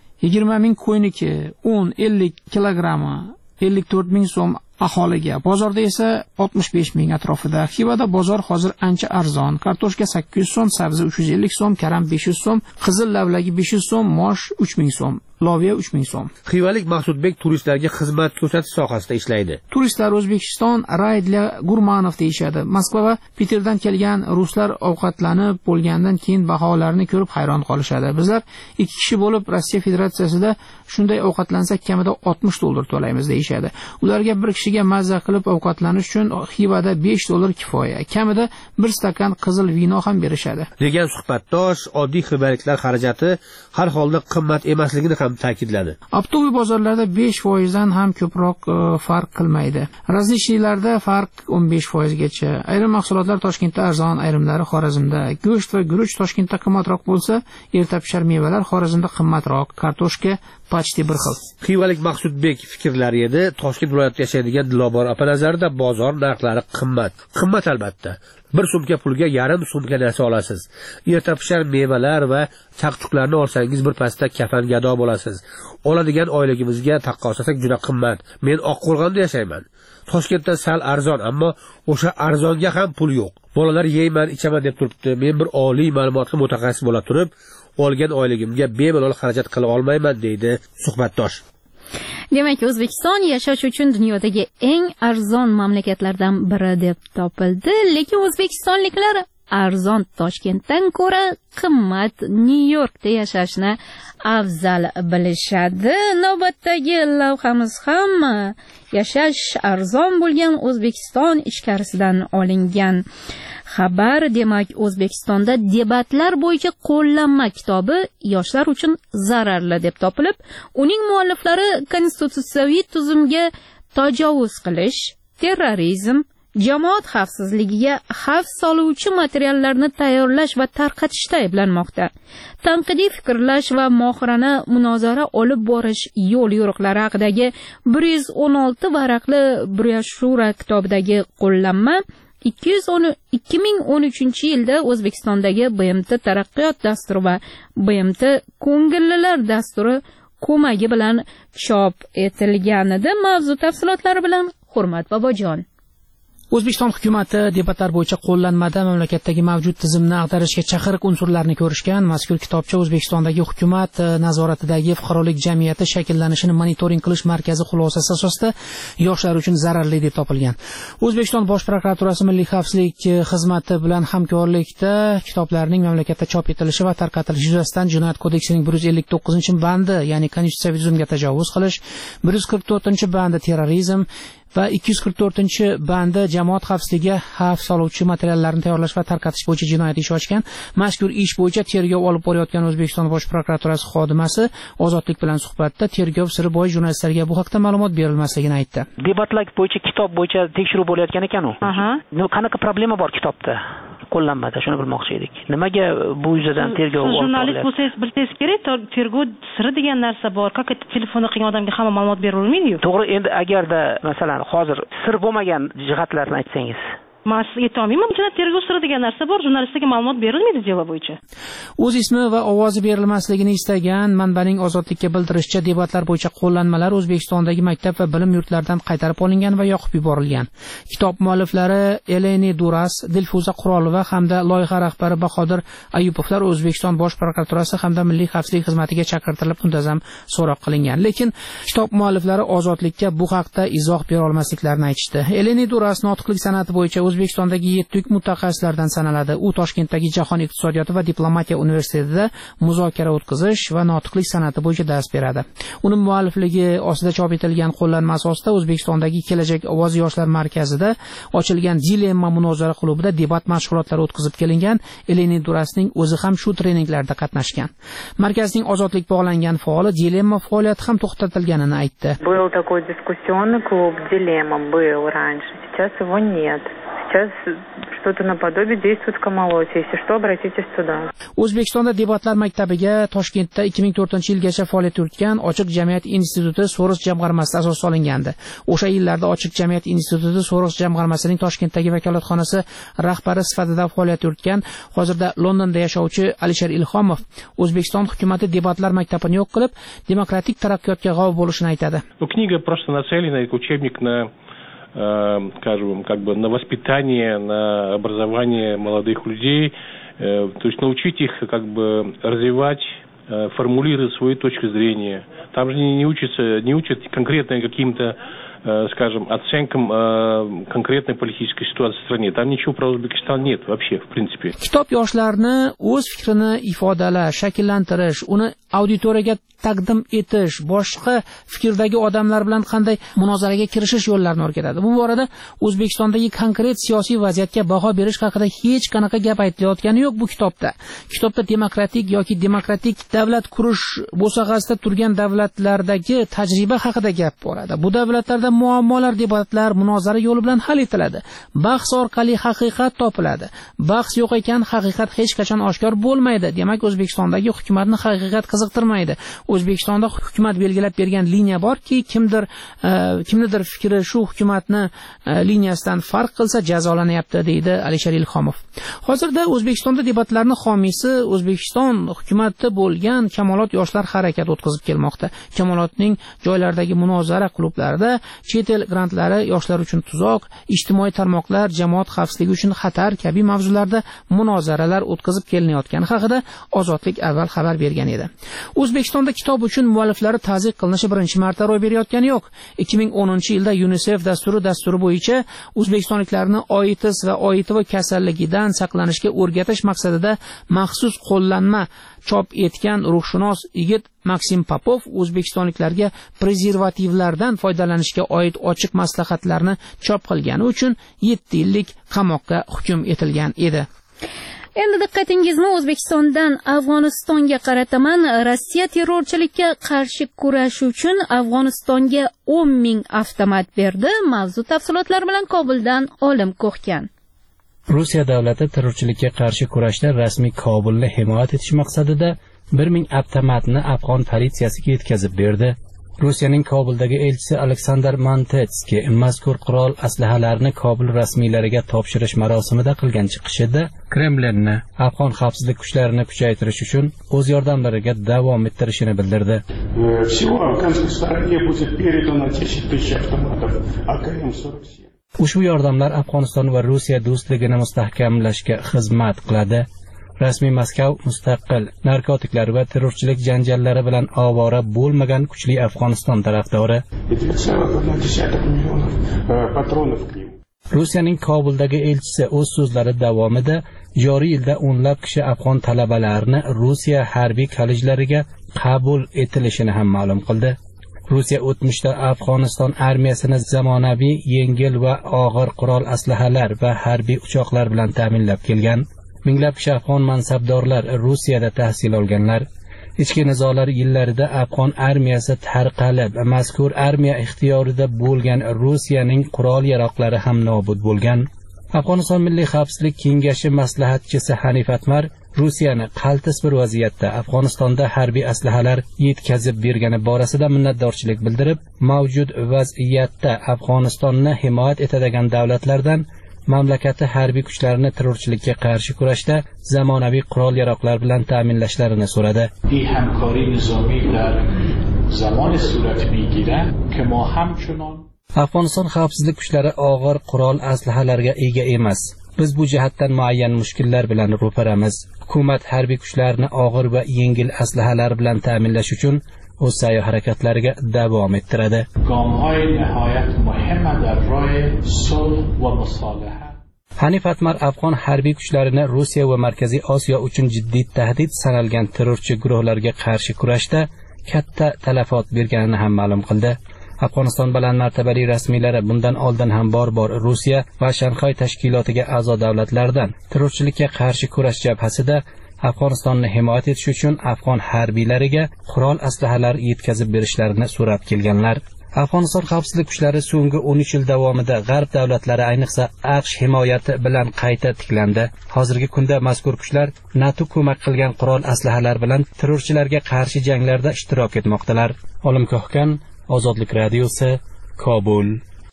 20000 qo'yniki, un 50 kilogrammi 54,000 so'm aholiga. Bozorda esa 65,000 atrofida. Xivada bozor hozir ancha arzon. Kartoshka 800 so'm, sabzi 350 so'm, karam 500 so'm, qizil lavlagi 500 so'm, mosh 3000 so'm. Loviya 3000 so'm. Xivalik Maqsudbek turistlarga xizmat ko'rsatish sohasida ishlaydi. Turistlar O'zbekiston Raydla Gurmanov deyishadi. Moskva va Peterdan kelgan ruslar ovqatlanib bo'lgandan keyin baholarni ko'rib hayron qolishadi. Bizlar 2 kishi bo'lib Rossiya Federatsiyasida shunday ovqatlansak kamida $60 to'laymiz deyishadi. Ularga bir kishiga mazza qilib ovqatlanish uchun Xivada $5 kifoya. Kamida 1 stakan qizil vino ham berishadi. Degan suhbatdosh oddiy xivaliklar xarajati har holda qimmat emasligini ta'kidladi. Optoviy bozorlarda 5% dan ham ko'proq farq qilmaydi. Razlishlarda farq 15% gacha. Ayrim mahsulotlar Toshkentda arzon, ayrimlari Xorazmda. Go'sht va guruch Toshkentda qimmatroq bo'lsa, erta pishar mevalar Xorazmda qimmatroq. Kartoshka почти bir xil. Xivalik Maqsudbek fikrlari edi. Toshkent viloyatida yashaydigan Dilobor opa nazarida bozor narxlari qimmat. Qimmat albatta. 1 so'mga pulga yarim so'mga narsa olasiz. Erta pishar mevalar va chaqchuqlarni olsangiz bir pasda kafan gado bo'lasiz. Oladigan oyligimizga taqqoslasak juda qimmat. Men Oqqo'rg'onda yashayman. Toshkentda sal arzon, ammo o'sha arzonga ham pul yo'q. Bolalar yeyman, ichaman deb turibdi. Men bir oliy ma'lumotli mutaxassis bo'la turib, olgan oyligimga bemalol xarajat qila olmayman, deydi suhbatdosh. Demak, O'zbekiston yashash uchun dunyodagi eng arzon mamlakatlardan biri deb topildi, lekin o'zbekistonliklar arzon Toshkentdan ko'ra qimmat Nyu-Yorkda yashashni afzal bilishadi. Navbatdagi lavhamiz ham yashash arzon bo'lgan O'zbekiston ichkarisidan olingan xabar. Demak, O'zbekistonda debatlar bo'yicha qo'llanma kitobi yoshlar uchun zararli deb topilib, uning mualliflari konstitutsiyaviy tuzumga tajovuz qilish, terrorizm, jamoat xavfsizligiga xavf soluvchi materiallarni tayyorlash va tarqatishda ayblanmoqda. Tanqidiy fikrlash va mohirona munozara olib borish yo'l yo'riqlari haqidagi 116 varaqli broshura kitobidagi qo'llanma 2013-yilda O'zbekistondagi BMT taraqqiyot dasturi va BMT ko'ngillilar dasturi ko'magi bilan chop etilganida. Mavzu tafsilotlari bilan Hurmat Bobojon. O'zbekiston hukumati debatlar bo'yicha qo'llanmada mamlakatdagi mavjud tizimni ag'darishga chaqiriq unsurlarni ko'rishgan. Mazkur kitobcha O'zbekistondagi hukumat nazoratidagi fuqarolik jamiyati shakllanishini monitoring qilish markazi xulosasi asosida yoshlar uchun zararli deb topilgan. O'zbekiston Bosh prokuraturasi Milliy xavfsizlik xizmati bilan hamkorlikda kitoblarning mamlakatda chop etilishi va tarqatilishi yuzasidan Jinoyat kodeksining 159-bandi, ya'ni konstitutsiyaviy tuzumga tajovuz qilish, 144-bandi terrorizm va 244-bandi jamoat xavfsizligiga xavf soluvchi materiallarni tayyorlash va tarqatish bo'yicha jinoyat ishi ochgan. Mazkur ish bo'yicha tergov olib borayotgan O'zbekiston Bosh prokuraturasi xodimasi Ozodlik bilan suhbatda tergov siri bo'yicha jurnalistlarga bu haqda ma'lumot berilmasligini aytdi. Debatlar bo'yicha kitob bo'yicha tekshiruv bo'layotgan ekan u. Qanaqa problema bor kitobda? Qo'llanmada shuni bilmoqchi edik. Nimaga bu yuzadan tergov olib borilyapti? Jurnalist bo'lsangiz bilsangiz kerak, tergov siri degan narsa bor. Как это telefon qilgan odamga hamma ma'lumot beravermaydi-ku. To'g'ri, endi agarda masalan hozir sir bo'lmagan jihatlarni aytsangiz. Men sizga aytolmayman, jinoyat tergov siri degan narsa bor, jurnalistlarga ma'lumot berilmaydi delo bo'yicha. O'z ismi va ovozi berilmasligini istagan manbaning ozodlikka bildirishicha, debatlar bo'yicha qo'llanmalar O'zbekistondagi maktab va bilim yurtlaridan qaytarib olingan va yoqib yuborilgan. Kitob mualliflari Eleni Duras, Dilfuza Qurolova hamda loyiha rahbari Bahodir Ayupovlar O'zbekiston Bosh prokuraturasi hamda Milliy xavfsizlik xizmatiga chaqirtirilib muntazam so'roq qilingan. Lekin kitob mualliflari ozodlikka bu haqda izoh bera olmasliklarini aytishdi. Eleni Duras notiqlik san'ati bo'yicha O'zbekistondagi 7 mutaxassislardan sanaladi. U Toshkentdagi Jahon iqtisodiyoti va diplomatiya universitetida muzokara o'tkazish va notiqlik san'ati bo'yicha dars beradi. Uning muallifligi ostida chop etilgan qo'llanma asosida O'zbekistondagi Kelajak ovozi yoshlar markazida ochilgan Dilemma munozara klubida debat mashg'ulotlari o'tkazib kelingan. Eleni Durasning o'zi ham shu treninglarda qatnashgan. Markazning ozodlik bog'langan faoli Dilemma faoliyati ham to'xtatilganini aytdi. Был такой дискуссионный клуб Дилемма был раньше, сейчас его нет. Сейчас что-то наподобие действует в Камолоте. Если что, обратитесь туда. O'zbekistonda debatlar maktabiga Toshkentda 2004-yilgacha faoliyat yuritgan Ochiq jamiyat instituti Soros jamg'armasi asos solingandi. O'sha yillarda Ochiq jamiyat instituti Soros jamg'armasining Toshkentdagi vakolatxonasi rahbari sifatida faoliyat yuritgan hozirda Londonda yashovchi Alisher Ilhomov O'zbekiston hukumatı debatlar maktabini yo'q qilib, demokratik taraqqiyotga g'ov bo'lishini aytadi. Книга просто нацелена как учебник на скажем, как бы на воспитание, на образование молодых людей, то есть научить их как бы развивать, формулировать свою точку зрения. Там же не учат конкретно каким-то, скажем, оценкам конкретной политической ситуации в стране. Там ничего про Узбекистан нет вообще, в принципе. Kitob yoshlarni o'z fikrini ifodalash, shakllantirish, uni auditoriyaga taqdim etish, boshqa fikrdagi odamlar bilan qanday munozaraga kirishish yo'llarini o'rgatadi. Bu borada O'zbekistondagi konkret siyosiy vaziyatga baho berish haqida hech qanaqa gap aytilayotgani yo'q bu kitobda. Kitobda demokratik yoki demokratik davlat qurish bo'sag'asida turgan davlatlardagi tajriba haqida gap boradi. Bu davlatlarda muammolar debatlar, munozara yo'li bilan hal etiladi. Bahs orqali haqiqat topiladi. Bahs yo'q ekan, haqiqat hech qachon oshkor bo'lmaydi. Demak, O'zbekistondagi hukumatni haqiqat qiziqtirmaydi. O'zbekistonda hukumat belgilab bergan liniya borki, kimnidir fikri shu hukumatni liniyasidan farq qilsa jazolanyapti, deydi Alisher Ilhomov. Hozirda O'zbekistonda debatlarning homiysi O'zbekiston hukumati bo'lgan Kamolot yoshlar harakati o'tkazib kelmoqda. Kamolotning joylardagi munozara klublarida chet el grantlari yoshlar uchun tuzoq, ijtimoiy tarmoqlar, jamoat xavfsizligi uchun xatar kabi mavzularda munozaralar o'tkazib kelinayotgani haqida Ozodlik avval xabar bergan edi. O'zbekistonda kitob uchun mualliflari ta'ziq qilinishi birinchi marta ro'y berayotgani yo'q. 2010-yilda UNICEF dasturi bo'yicha o'zbekistonliklarni oitis va OITV kasalligidan saqlanishga o'rgatish maqsadida maxsus qo'llanma chop etgan ruhshunos yigit Maksim Popov o'zbekistonliklarga prezervativlardan foydalanishga oid ochiq maslahatlarni chop qilgani uchun 7 yillik qamoqqa hukm etilgan edi. Endi diqqatingizni O'zbekistondan Afg'onistonga qarataman. Rossiya terrorchilikka qarshi kurash uchun Afg'onistonga 10,000 avtomat berdi. Mavzu tafsilotlari bilan Kobuldan Olim Ko'xkan. Rossiya davlati terrorchilikka qarshi kurashda rasmiy Kobulni himoya etish maqsadida 1000 avtomatni afg'on politsiyasiga yetkazib berdi. Rossiyaning Kobuldagi elchisi Aleksandr Mantetskiy mazkur qurol aslahalarni Kobul rasmiylariga topshirish marosimida qilgan chiqishida Kremlinni afg'on xavfsizlik kuchlarini kuchaytirish uchun o'z yordamlariga davom ettirishini bildirdi. Ushbu yordamlar Afg'oniston va Rossiya do'stligini mustahkamlashga xizmat qiladi. Rasmiy Moskva mustaqil, narkotiklar va terrorchilik janjallari bilan ovora bo'lmagan kuchli Afg'oniston tarafdori. Rossiyaning Kobuldagi elchisi o'z so'zlari davomida joriy yilda o'nlab kishi afg'on talabalarni Rossiya harbiy kollejlariga qabul etilishini ham ma'lum qildi. Rossiya o'tmishda Afg'oniston armiyasini zamonaviy, yengil va og'ir qurol aslahalar va harbiy uchoqlar bilan ta'minlab kelgan. Minglab kishi afg'on mansabdorlar Rossiyada tahsil olganlar. Ichki nizolar yillarida afg'on armiyasi tarqalib, mazkur armiya ixtiyorida bo'lgan Rossiyaning qurol-yaroqlari ham nobud bo'lgan. Afg'oniston Milliy xavfsizlik kengashi maslahatchisi Hanif Atmar Rossiyani qaltis bir vaziyatda Afg'onistonda harbiy aslahalar yetkazib bergani borasida minnatdorchilik bildirib, mavjud vaziyatda Afg'onistonni himoya etadigan davlatlardan mamlakati harbiy kuchlarini terrorchilikka qarshi kurashda zamonaviy qurol-yaroqlar bilan ta'minlashlarini so'radi. این همکاری نظامی در زمان صورت میگیرد که ما همچنان Afg'oniston xavfsizlik kuchlari og'ir qurol aslahalarga ega emas. Biz bu jihatdan muayyan mushkullar bilan ro'paramiz. Hukumat harbiy kuchlarini og'ir va yengil aslahalar bilan ta'minlash uchun o'z sa'y-harakatlariga davom ettiradi. گام‌های نهایت مهم در راه صلح و مصالحه. Hanif Atmar afg'on harbiy kuchlarini Rossiya va Markaziy Osiyo uchun jiddiy tahdid sanalgan terrorchi guruhlarga qarshi kurashda katta talafot berganini ham ma'lum qildi. Afg'oniston baland martabali rasmiylari bundan oldin ham bor Rossiya va Shanxay tashkilotiga a'zo davlatlardan terrorchilikka qarshi kurash jabhasida Afg'onistonni himoya etish uchun afg'on harbiylariga qurol aslahalar yetkazib berishlarini so'rab kelganlar. Afg'oniston xavfsizlik kuchlari so'nggi 13 yil davomida g'arb davlatlari, ayniqsa AQSh himoyati bilan qayta tiklandi. Hozirgi kunda mazkur kuchlar NATO ko'mak qilgan qurol aslahalar bilan terrorchilarga qarshi janglarda ishtirok etmoqdalar. Olim Kohkan, Ozodlik radiosi, Kobul.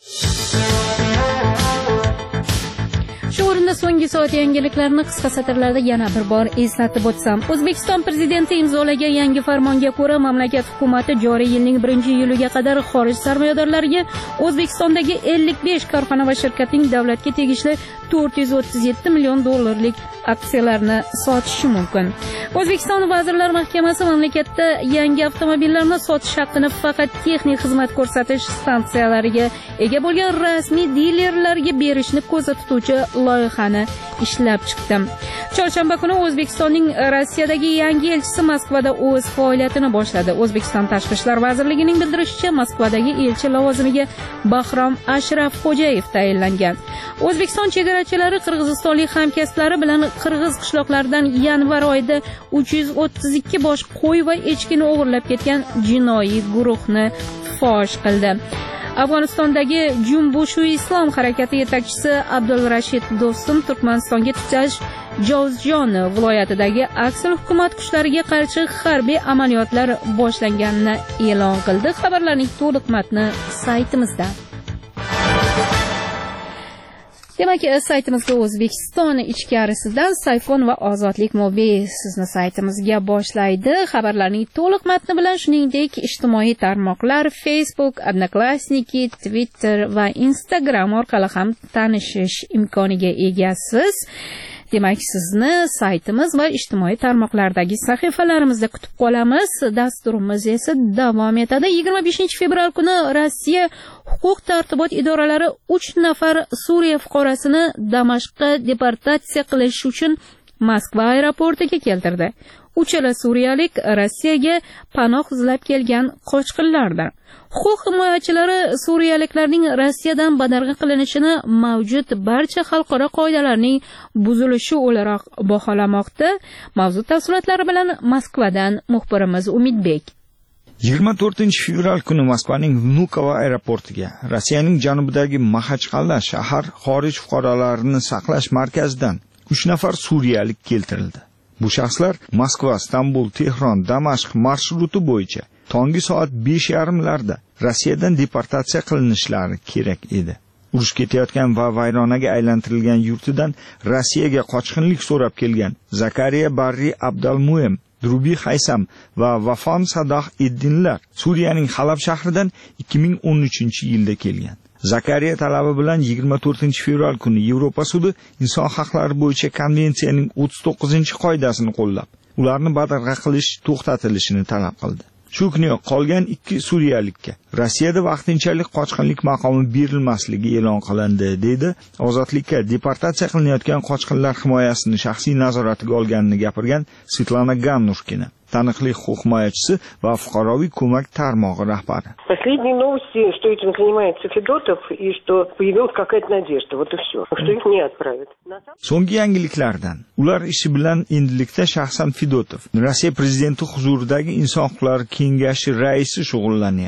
Shu o'rinda so'nggi soat yangiliklarni qisqa satrlarda yana bir bor eslatib o'tsam. O'zbekiston prezidenti imzolagan yangi farmonga ko'ra, mamlakat hukumatı joriy yilning 1-iyuliga qadar xorij sarmoyadorlariga O'zbekistondagi 55 korxona va shirkatning davlatga tegishli 437 million dollarlik aksiyalarni sotishi mumkin. O'zbekiston Vazirlar Mahkamasi mamlakatda yangi avtomobillarni sotish haqqini faqat texnik xizmat ko'rsatish stansiyalariga ega bo'lgan rasmiy dilerlarga berishni ko'zda tutuvchi loyihani ishlab chiqdi. Chorshanba kuni O'zbekistonning Rossiyadagi yangi elchisi Moskvada o'z faoliyatini boshladi. O'zbekiston Tashqi ishlar vazirligining bildirishicha, Moskvadagi elchi lavozimiga Bahrom Ashrafxo'jayev tayinlangan. O'zbekiston chegarachilari qirg'izistonlik hamkasblari bilan qirg'iz qishloqlaridan yanvar oyida 332 bosh qo'y va echkini o'g'irlab ketgan jinoiy guruhni fosh qildi. Afg'onistondagi Jumbushu Islom harakati yetakchisi Abdulrashid Do'stum Turkmanistonga tutash Jovzjon viloyatidagi aksal hukumat kuchlariga qarshi harbiy amaliyotlar boshlanganini e'lon qildi. Xabarlarning to'liq matni saytimizda. Demak, saytimizga O'zbekiston ichkarisidan Sayfon va Ozodlik mobil sizni saytimizga boshlaydi. Xabarlarning to'liq matni bilan shuningdek ijtimoiy tarmoqlar Facebook, Odnoklassniki, Twitter va Instagram orqali ham tanishish imkoniga egasiz. Demak, sizni saytimiz va ijtimoiy tarmoqlardagi sahifalarimizda kutib qolamiz. Dasturimiz esa davom etadi. 25 fevral kuni Rossiya huquq tartibot idoralari 3 nafar Suriya fuqarosini Damashqqa deportatsiya qilish uchun Moskva aeroportiga keltirdi. Uchala suriyalik Rossiyaga panoh izlab kelgan qochqinlardir. Huquq himoyachilari suriyaliklarning Rossiyadan badarg'a qilinishini mavjud barcha xalqaro qoidalarning buzilishi o'laroq baholamoqda. Mavzu tafsilotlari bilan Moskvadan muxbirimiz Umidbek. 24 fevral kuni Moskvaning Vnukovo aeroportiga Rossiyaning janubidagi Maxachqal'a shahar xorij fuqarolarini saqlash markazidan 3 nafar suriyalik keltirildi. Bu shaxslar Moskva, Istanbul, Tehron, Damashq marsruti bo'yicha tongi soat 5:30larda Rossiyadan deportatsiya qilinishlari kerak edi. Urush ketayotgan va vayronaga aylantirilgan yurtidan Rossiyaga qochqinlik so'rab kelgan Zakariya Barri Abdalmuem, Drubi Haysam va Vafon Sadoh Eddinlar Suriyaning Halab shahridan 2013-yilda kelgan. Zakariya talabi bilan 24 fevral kuni Yevropa sudi inson haqlari bo'yicha konvensiyaning 39-qoidasini qo'llab, ularni badarg'a qilish to'xtatilishini talab qildi. Shu kuni qolgan 2 suriyalikka Rossiyada vaqtinchalik qochqinlik maqomi berilmasligi e'lon qilindi, dedi Ozodlikka deportatsiya qilinayotgan qochqinlar himoyasini shaxsiy nazoratiga olganini gapirgan Svetlana Gannushkina, taniqli huquq himoyachisi va fuqaroviy ko'mak tarmog'i rahbari. Последние новости, что этим занимается Федотов и что появилась какая-то надежда, вот и все, что их не отправят. So'nggi yangiliklardan ular ishi bilan endilikda shaxsan Fedotov, Rossiya prezidenti huzuridagi Inson huquqlari kengashi raisi shug'ullanyapti.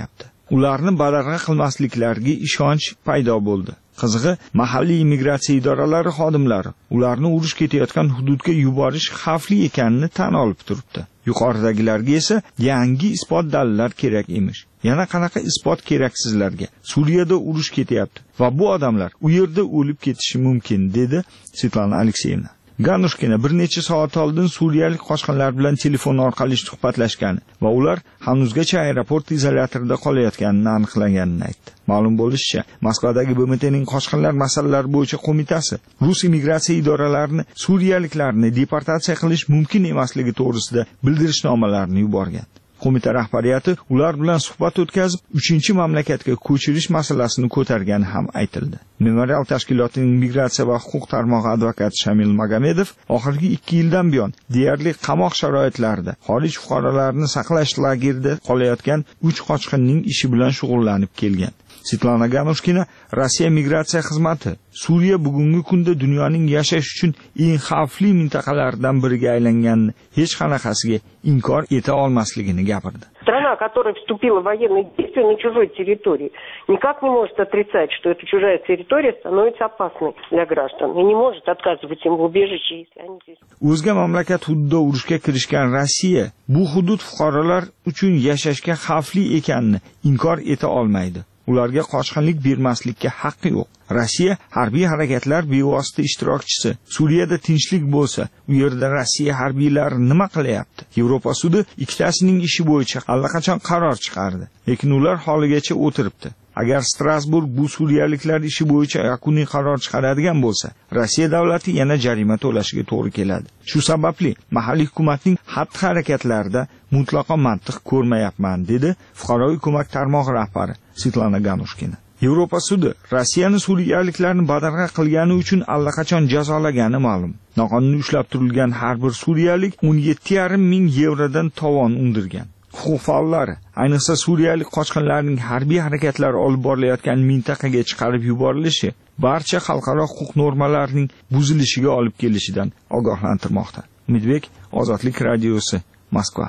ularni badarg'a qilmasliklariga ishonch paydo bo'ldi. Qizig'i, mahalliy immigratsiya idoralari xodimlari ularni urush ketayotgan hududga yuborish xavfli ekanini tan olib turibdi. Yuqoridagilarga esa yangi isbot dalillar kerak emish. Yana qanaqa isbot kerak sizlarga? Suriyada urush ketyapti va bu odamlar u yerda o'lib ketishi mumkin, dedi Svetlana Alekseyevna. Ganushkina bir necha soat oldin suriyalik qochqinlar bilan telefon orqali suhbatlashgan va ular hanuzgacha aeroport izolyatorida qolayotganini aniqlaganini aytdi. Ma'lum bo'lishicha, Moskvadagi BMTning qochqinlar masalalari bo'yicha qo'mitasi Rus immigratsiya idoralarini suriyaliklarni deportatsiya qilish mumkin emasligi to'g'risida bildirishnomalarini yuborgan. Qo'mita rahbariyati ular bilan suhbat o'tkazib, 3-mamlakatga ko'chirish masalasini ko'targani ham aytildi. Memorial tashkilotining migratsiya va huquq tarmog'i advokati Shamil Magomedov oxirgi 2 yildan buyon deyarli qamoq sharoitlarida xorij fuqarolarini saqlash lagerida qolayotgan 3 qochqinning ishi bilan shug'ullanib kelgan. Svetlana Ganushkina, Rossiya migratsiya xizmati Suriya bugungi kunda dunyoning yashash uchun eng xavfli mintaqalardan biriga aylanganini hech qanaqasiga inkor eta olmasligini gapirdi. Страна, которая вступила в военные действия на чужой территории, никак не может отрицать, что эта чужая территория становится опасной для граждан и не может отказывать им в убежище, если они здесь. O'zga mamlakat hududida urushga kirishgan Rossiya bu hudud fuqarolar uchun yashashga xavfli ekanini inkor eta olmaydi. Ularga qochqinlik bermaslikka haqqi yo'q. Rossiya harbiy harakatlar bevosita ishtirokchisi. Suriyada tinchlik bo'lsa, u yerda Rossiya harbiylari nima qilyapti? Yevropa sudi ikkitasining ishi bo'yicha allaqachon qaror chiqardi, lekin ular holigacha o'tiribdi. Agar Strasburg bu suriyaliklar ishi bo'yicha yakuniy qaror chiqaradigan bo'lsa, Rossiya davlati yana jarima to'lashiga to'g'ri keladi. Shu sababli mahalliy hukumatning xatti-harakatlarida mutlaqo mantiq ko'rmayapman, dedi fuqaroviy ko'mak tarmog'i rahbari Svetlana Ganushkina. Yevropa sudi Rossiyani suriyaliklarni badarg'a qilgani uchun allaqachon jazolagani ma'lum. Noqonuniy ushlab turilgan har bir suriyalik 17,5 ming yevrodan tovon undirgan. Huquq faollari, ayniqsa suriyalik qochqinlarning harbiy harakatlari olib borilayotgan mintaqaga chiqarib yuborilishi barcha xalqaro huquq normalarining buzilishiga olib kelishidan ogohlantirmoqda. Umidbek, Ozodlik radiosi, Moskva.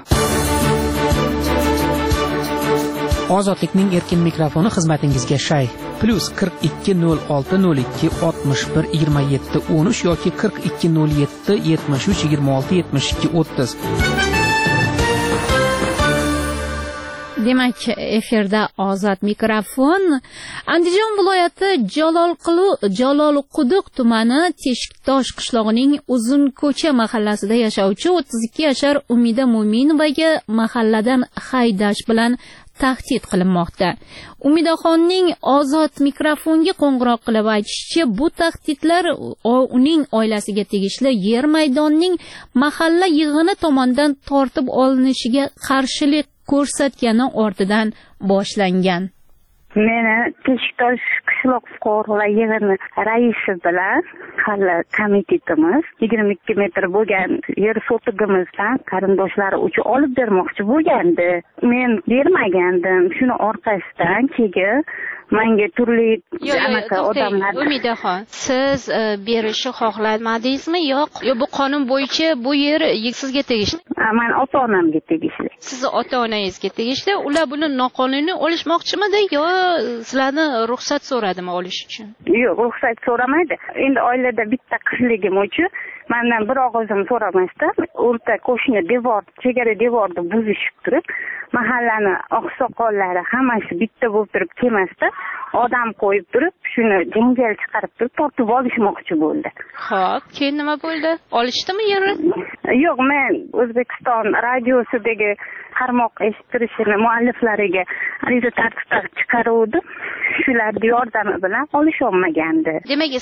Ozodlikning erkin mikrofoni xizmatingizga shay. +420202612713 yoki 420773267230. Demak, efirda Ozod mikrofon. Andijon viloyati Jalolquduq tumani Teshiktosh qishlog'ining Uzunko'cha mahallasida yashovchi 32 yashar Umida Mo'minovaga mahalladan haydash bilan tahdid qilinmoqda. Umidaxonning Ozod mikrofonga qo'ng'iroq qilib aytishicha, bu tahdidlar uning oilasiga tegishli yer maydonining mahalla yig'ini tomonidan tortib olinishiga qarshilik ko'rsatgani ortidan boshlangan. Meni Teshiktosh qishloq fuqarolar yig'ini raisi bilan hali komitetimiz 22 metr bo'lgan yer sotig'imizdan qarindoshlari uchun olib bermoqchi bo'lgandi. Men bermagandim. Shuni orqasidan keyin menga turli anaqa odamlar. Umidaxon, siz berishni xohlamadingizmi yo'q bu qonun bo'yicha bu yer sizga tegishli? Men ota-onamga tegishli. Sizni ota-onangizga tegishli. Ular buni noqonuniy olishmoqchimidi yo sizlarni ruxsat so'radimi olish uchun? Yo'q, ruxsat so'ramaydi. Endi oilada bitta qizligim uchun mendan bir og'izim so'ramasdan o'rta qo'shni devor, chegara devorni buzishib turib, mahallani oqsoqollari hammasi bitta bo'lib turib kelmasdan odam qo'yib turib, shuni janjal chiqarib turib tortib olishmoqchi bo'ldi. Xo'p, keyin nima bo'ldi? Olishdimi yerni? Yo'q, men O'zbekiston radiosidagi qarmoq eshittirishini mualliflariga ariza tartibda chiqaruvdim. Shularning yordami bilan olisholmagandi. Demak,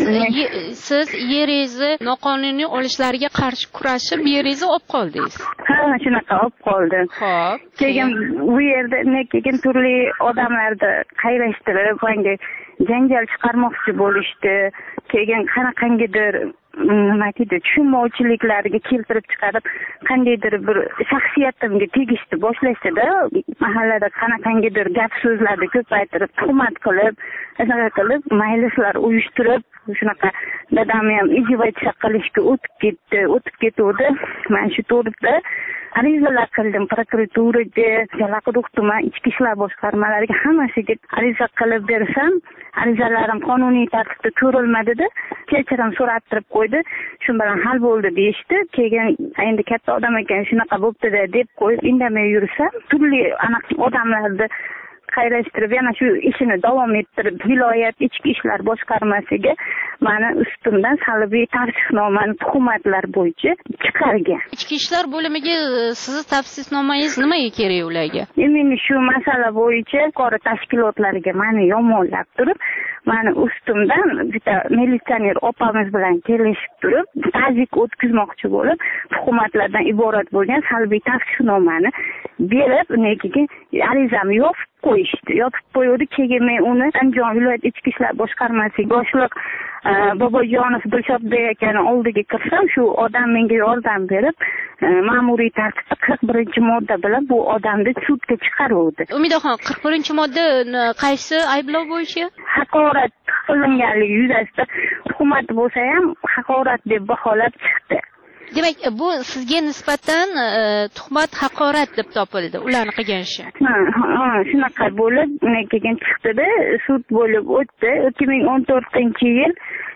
siz yeringizni noqonuniy olishlariga qarshi kurashib, yeringizni olib qoldingiz. Ha, shunaqa olib qoldim. Xo'p. Keyin bu yerda keyin turli odamlarni qayrashtirib, menga janjal chiqarmoqchi bo'lishdi. Keyin qanaqangidir nima deydi, tushunmovchiliklarga keltirib chiqarib, qandaydir bir shaxsiyatimga tegishni boshlashdi-da, mahallada qanaqangidir gap so'zlarni ko'paytirib, tuhmat qilib, shunaqa qilib, majlislar uyushtirib, shunaqa dadam ham ijivacha qilishga o'tib ketuvdi. Men shu to'g'rida arizalar qildim prokuraturaga, Jalaquduq tuman ichki ishlar boshqarmalariga hammasiga ariza qilib bersam, arizalarim qonuniy tartibda ko'rilmadi-da, kechirim so'rab qo'ydi. Shu bilan hal bo'ldi deyishdi. Keyin endi katta odam ekan, shunaqa bo'pti-da deb qo'yib indamay yursam, turli anaqa odamlarni qayrashtirib yana shu ishini davom ettirib viloyat ichki ishlar boshqarmasiga mani ustimdan salbiy tavsifnomani tuhmatlar bo'yicha chiqargan. Ichki ishlar bo'limiga sizni tavsifnomangiz nimaga kerak ularga? Meni shu masala bo'yicha yuqori tashkilotlarga mani yomonlab turib, mani ustimdan bitta militsioner opamiz bilan kelishib turib, tazik o'tkazmoqchi bo'lib, tuhmatlardan iborat bo'lgan salbiy tavsifnomani berib, ularga arizamni yopib qo'yishdi. Yopib qo'ydi. Keyin men uni Andijon viloyat ichki ishlar boshqarmasiga boshliq Bobojonov Dilshodbek akani oldiga kirsam, shu odam menga yordam berib, ma'muriy tartibda 41-modda bilan bu odamni sudga chiqaruvdi. Umidaxon, 41-modda qaysi ayblov bo'yicha? Haqorat qilinganligi yuzasidan tuhmat bo'lsa ham haqorat deb baholab chiqdi. Demak, bu sizga nisbatan tuhmat haqorat deb topildi, ularni qilgan ishi. Shunaqa bo'lib, keyin chiqdi-da, sud bo'lib o'tdi. 2014-yil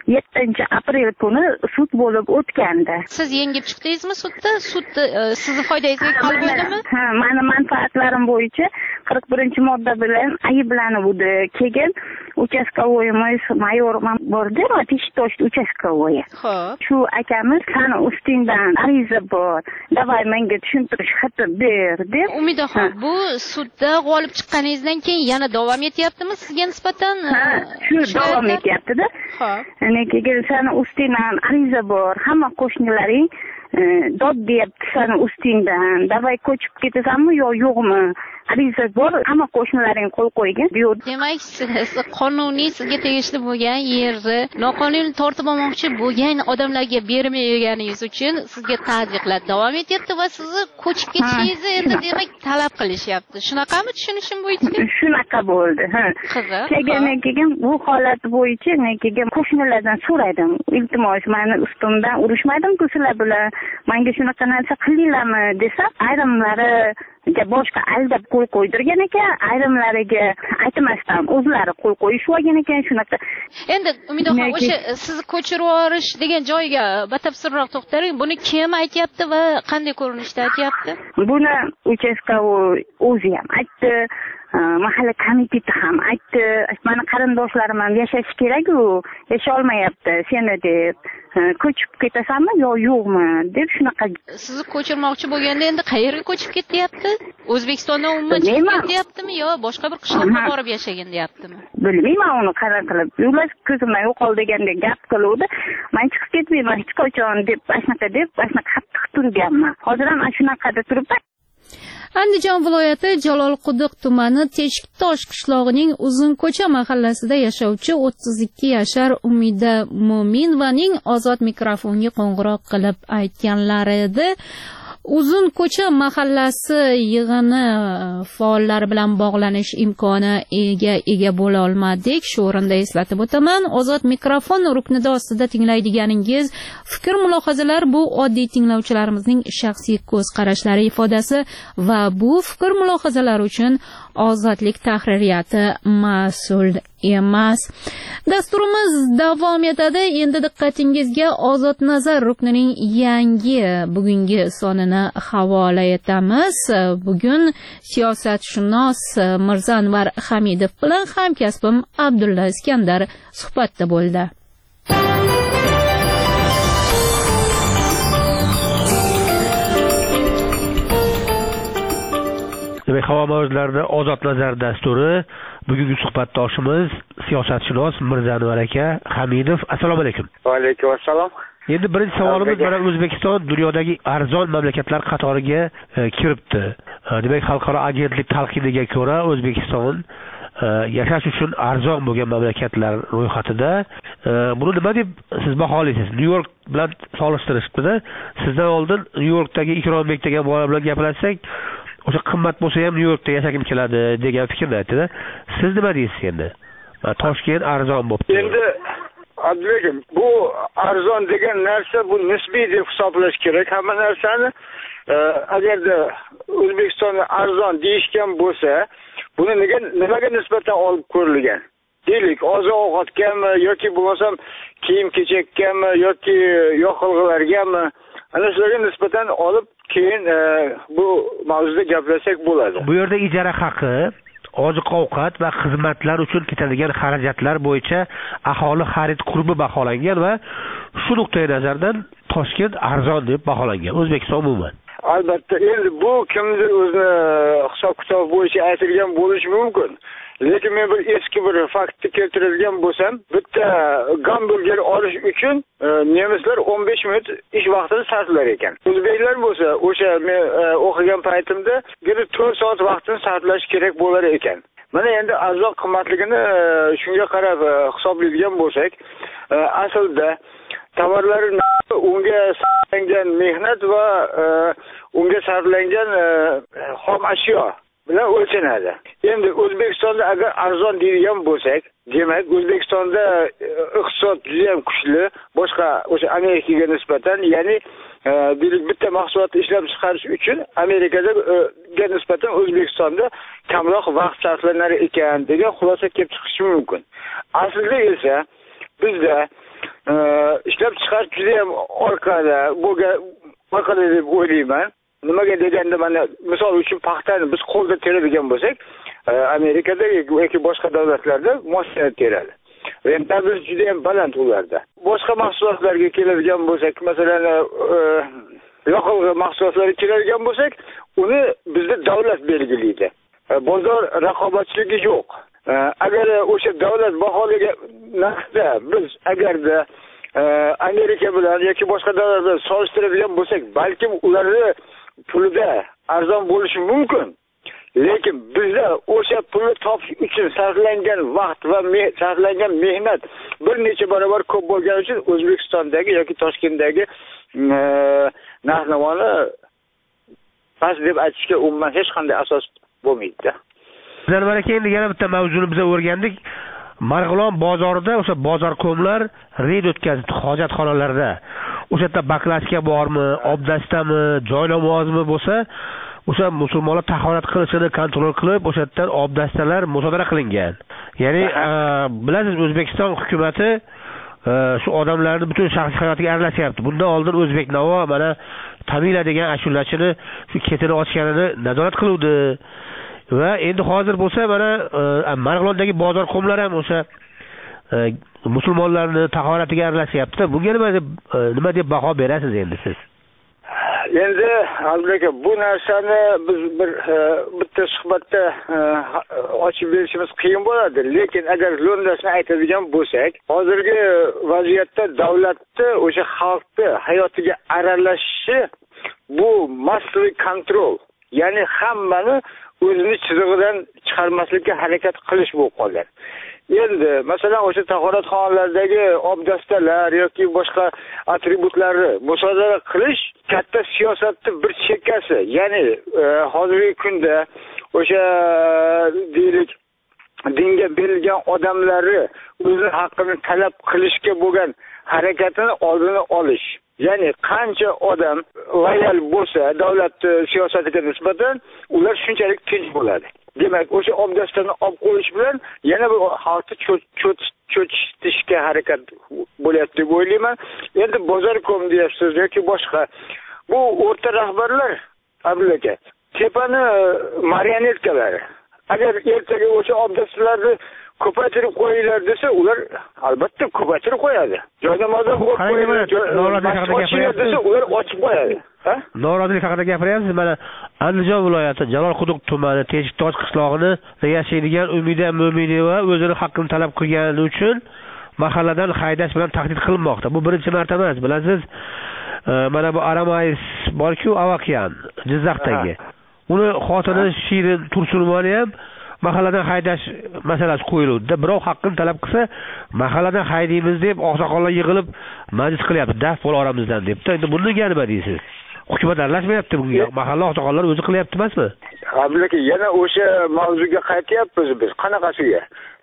7-aprel kuni sud bo'lib o'tgandi. Siz yengib chiqdingizmi sudda? Sud sizni foydangizga hal bo'ldimi? Ha, meni manfaatlarim bo'yicha 41-modda bilan ayblanuvdi. Keyin uchastkovoyimiz mayor bordi, Teshitosh uchastkovoyi. Xo'p. Shu akamiz sani ustingdan ariza bor, davay menga tushuntirish xati ber deb. Umidaxon, bu sudda g'olib chiqqaningizdan keyin yana davom etyaptimi sizga nisbatan? Ha, shu davom etyapti-da. Xo'p. Keyin sani ustingdan ariza bor, hamma qo'shnilaring dod deyapti sani ustingdan, davay ko'chib ketasanmi yo yo'qmi? Ariza bor, hamma qo'shnilaring qo'l qo'ygan. Demak, siz qonuniy sizga tegishli bo'lgan yerni noqonuniy tortib olmoqchi bo'lgan odamlarga bermay yurganingiz uchun sizga ta'ziqlar davom etyapti va sizni ko'chib ketishingizni endi demak talab qilishyapti. Shunaqami tushunishim bo'yicha? Shunaqa bo'ldi, ha. Keyin bu holat bo'yicha keyin qo'shnilardan so'radim. Iltimos, meni ustimdan urishmadim-ku sizlar bilan. Menga shunaqa narsa qilinglarmi desam, ayrimlari boshqa aldab qo'l qo'ydirgan ekan, ayrimlariga aytmasdan o'zlari qo'l qo'yishib olgan ekan, shunaqa. Endi Umidaxon, o'sha sizni ko'chirib yuborish degan joyga batafsilroq to'xtaling. Buni kim aytyapti va qanday ko'rinishda aytyapti? Buni uchastkovoy o'zi ham aytdi, mahalla komiteti ham aytdi. Meni qarindoshlarim ham yashash kerak-ku, yasha olmayapti seni deb. Ko'chib ketasanmi yo yo'qmi deb shunaqa. Sizni ko'chirmoqchi bo'lganda endi qayerga ko'chib ketyapti? O'zbekistondan umuman chiqib ketyaptimi yo boshqa bir qishloqqa borib yashagin deyaptimi? Bilmayman uni qara qilib. Ular ko'zimdan yo'qol degandek gap qiluvdi. Men chiqib ketmayman hech qachon deb, shunaqa qattiq turganman. Hozir ham shunaqada turibman. Andijon viloyati Jalolquduq tumani Teshiktosh qishlog'ining Uzunko'cha mahallasida yashovchi 32 yashar Umida Mo'minovaning ozod mikrofonga qo'ng'iroq qilib aytganlari edi. Uzunko'cha mahallasi yig'ini faollari bilan bog'lanish imkoniga ega bo'la olmadik. Shu o'rinda eslatib o'taman, ozod mikrofon ruknida ostida tinglaydiganingiz fikr mulohazalar bu oddiy tinglovchilarimizning shaxsiy ko'z qarashlari ifodasi va bu fikr mulohazalar uchun ozodlik tahririyati mas'ul emas. Dasturimiz davom etadi. Endi diqqatingizga Ozod nazar ruknining yangi bugungi sonini havola etamiz. Bugun siyosatshunos Mirzanvar Hamidov bilan hamkasbim Abdulla Iskandar suhbatda bo'ldi. Demak, havo mavzularida Ozod nazar dasturi. Bugungi suhbatdoshimiz siyosatshunos Mirzanvar aka Hamidov. Assalomu alaykum. Va alaykum assalom. Endi birinchi savolimiz mana O'zbekiston dunyodagi arzon mamlakatlar qatoriga kiribdi. Demak, xalqaro agentlik talqiniga ko'ra O'zbekiston yashash uchun arzon bo'lgan mamlakatlar ro'yxatida. Buni nima deb siz baholaysiz? Nyu-York bilan solishtirishibdi-da. Sizdan oldin Nyu-Yorkdagi Ikrombek degan bola bilan gaplashsak, o'sha qimmat bo'lsa ham Nyu-Yorkda yashagim keladi degan fikrni aytdi-da. Siz nima deysiz endi? Toshkent arzon bo'pti. Endi Abdulakim, bu arzon degan narsa bu nisbiy deb hisoblash kerak hamma narsani. Agarda O'zbekistonda arzon deyishgan bo'lsa, buni nimaga nisbatan olib ko'rilgan? Deylik, oziq-ovqatgami yoki bo'lmasam kiyim-kechakgami yoki yoqilg'ilargami? Ana shularga nisbatan olib keyin bu mavzuda gaplashsak bo'ladi. Bu yerda ijara haqi, oziq-ovqat va xizmatlar uchun ketadigan xarajatlar bo'yicha aholi xarid qurbi baholangan va shu nuqtai nazardan Toshkent arzon deb baholangan. O'zbekiston umuman. Albatta, endi bu kimdir o'zini hisob-kitob bo'yicha aytilgan bo'lishi mumkin. Lekin men bir eski bir faktni keltiradigan bo'lsam, bitta gamburger olish uchun nemislar 15 minut ish vaqtini sarflar ekan. O'zbeklar bo'lsa, o'sha men o'qigan paytimda 4 soat vaqtini sarflash kerak bo'lar ekan. Mana endi arzon qimmatligini shunga qarab hisoblaydigan bo'lsak, aslida tovarlar unga sarflangan mehnat va unga sarflangan xom ashyo bilan o'lchanadi. Endi O'zbekistonda agar arzon deydigan bo'lsak, demak O'zbekistonda iqtisod juda ham kuchli, boshqa o'sha Amerikaga nisbatan, ya'ni deylik bitta mahsulotni ishlab chiqarish uchun Amerikada nisbatan O'zbekistonda kamroq vaqt sarflanar ekan degan xulosa kelib chiqishi mumkin. Aslida esa bizda ishlab chiqarish juda ham orqada deb o'ylayman. Nimaga deganda mana misol uchun paxtani biz qo'lda teradigan bo'lsak, Amerikada yoki boshqa davlatlarda moshina teradi. Rentabellik juda ham baland ularda. Boshqa mahsulotlarga keladigan bo'lsak, masalan, yoqilg'i mahsulotlariga keladigan bo'lsak, uni bizda davlat belgilaydi. Bozor raqobatchiligi yo'q. Agar o'sha davlat baholagan narxda biz agarda Amerika bilan yoki boshqa davlatlar bilan solishtiradigan bo'lsak, balkim ularni pulida arzon bo'lishi mumkin. Lekin bizda o'sha pulni topish uchun sarflangan vaqt va sarflangan mehnat bir necha barobar ko'p bo'lgani uchun O'zbekistondagi yoki Toshkentdagi narx-navoni past deb aytishga umuman hech qanday asos bo'lmaydi-da. Zarvar aka, endi yana bitta mavzuni biz o'rgandik. Marg'ilon bozorida o'sha bozorkomlar reyd o'tkazdi hojatxonalarda. O'sha yerda baklaska bormi, obdastami, joy namozmi bo'lsa, o'sha musulmonlar tahorat qilishini kontrol qilib, o'sha yerdan obdastalar musodara qilingan. Ya'ni bilasiz, O'zbekiston hukumatı shu odamlarni butun shaxsiy hayotiga aralashyapti. Bundan oldin O'zbeknavo mana Tamila degan ashulachini shu ketini ochganini nazorat qiluvdi. Va endi hozir bo'lsa mana Marg'ilondagi bozorkomlar ham o'sha musulmonlarni tahoratiga aralashyapti. Bunga nima deb baho berasiz endi siz? Endi albatta bu narsani biz bitta suhbatda ochib berishimiz qiyin bo'ladi. Lekin agar lo'ndasini aytadigan bo'lsak, hozirgi vaziyatda davlatni o'sha xalqni hayotiga aralashishi bu massive control, ya'ni hammani o'zini chizig'idan chiqarmaslikka harakat qilish bo'lib qolgan. Endi masalan o'sha tahoratxonalardagi obdastalar yoki boshqa atributlarni musodara qilish katta siyosatning bir chekkasi. Ya'ni hozirgi kunda o'sha deylik dinga berilgan odamlarni o'zi haqqini talab qilishga bo'lgan harakatini oldini olish. Ya'ni qancha odam loyal bo'lsa davlat siyosatiga nisbatan, ular shunchalik tinch bo'ladi. Demak, o'sha obdastani olib qo'yish bilan yana bir xalqni cho'chitishga harakat bo'lyapti deb o'ylayman. Endi bozorkom deyapsiz yoki boshqa. Bu o'rta rahbarlar, Abdulla aka, tepani marionetkalari. Agar ertaga o'sha obdastalarni ko'paytirib qo'yinglar desa, ular albatta ko'paytirib qo'yadi. Joynamozdan ular ochib qo'yadi. Norozilik haqida gapiryapsiz. Mana Andijon viloyati Jalolquduq tumani Teshiktosh qishlog'ida yashaydigan Umida Mo'minova o'zini haqqini talab qilgani uchun mahalladan haydash bilan tahdid qilinmoqda. Bu birinchi marta emas, bilasiz. Mana bu Aramais bor-ku, Avakian, Jizzaxdagi. Uni xotini Shirin Tursunovani ham mahalladan haydash masalasi qo'yildi. Birov haqqini talab qilsa, mahalladan haydaymiz deb oqsoqollar yig'ilib majlis qilyapti, daf bo'l oramizdan deb. Endi bunga nima deysiz? Hukumat aralashmayapti bunga. Mahalla oqsoqollar o'zi qilyapti emasmi? Abdulla aka, yana o'sha mavzuga qaytyapmiz biz. Qanaqasiga?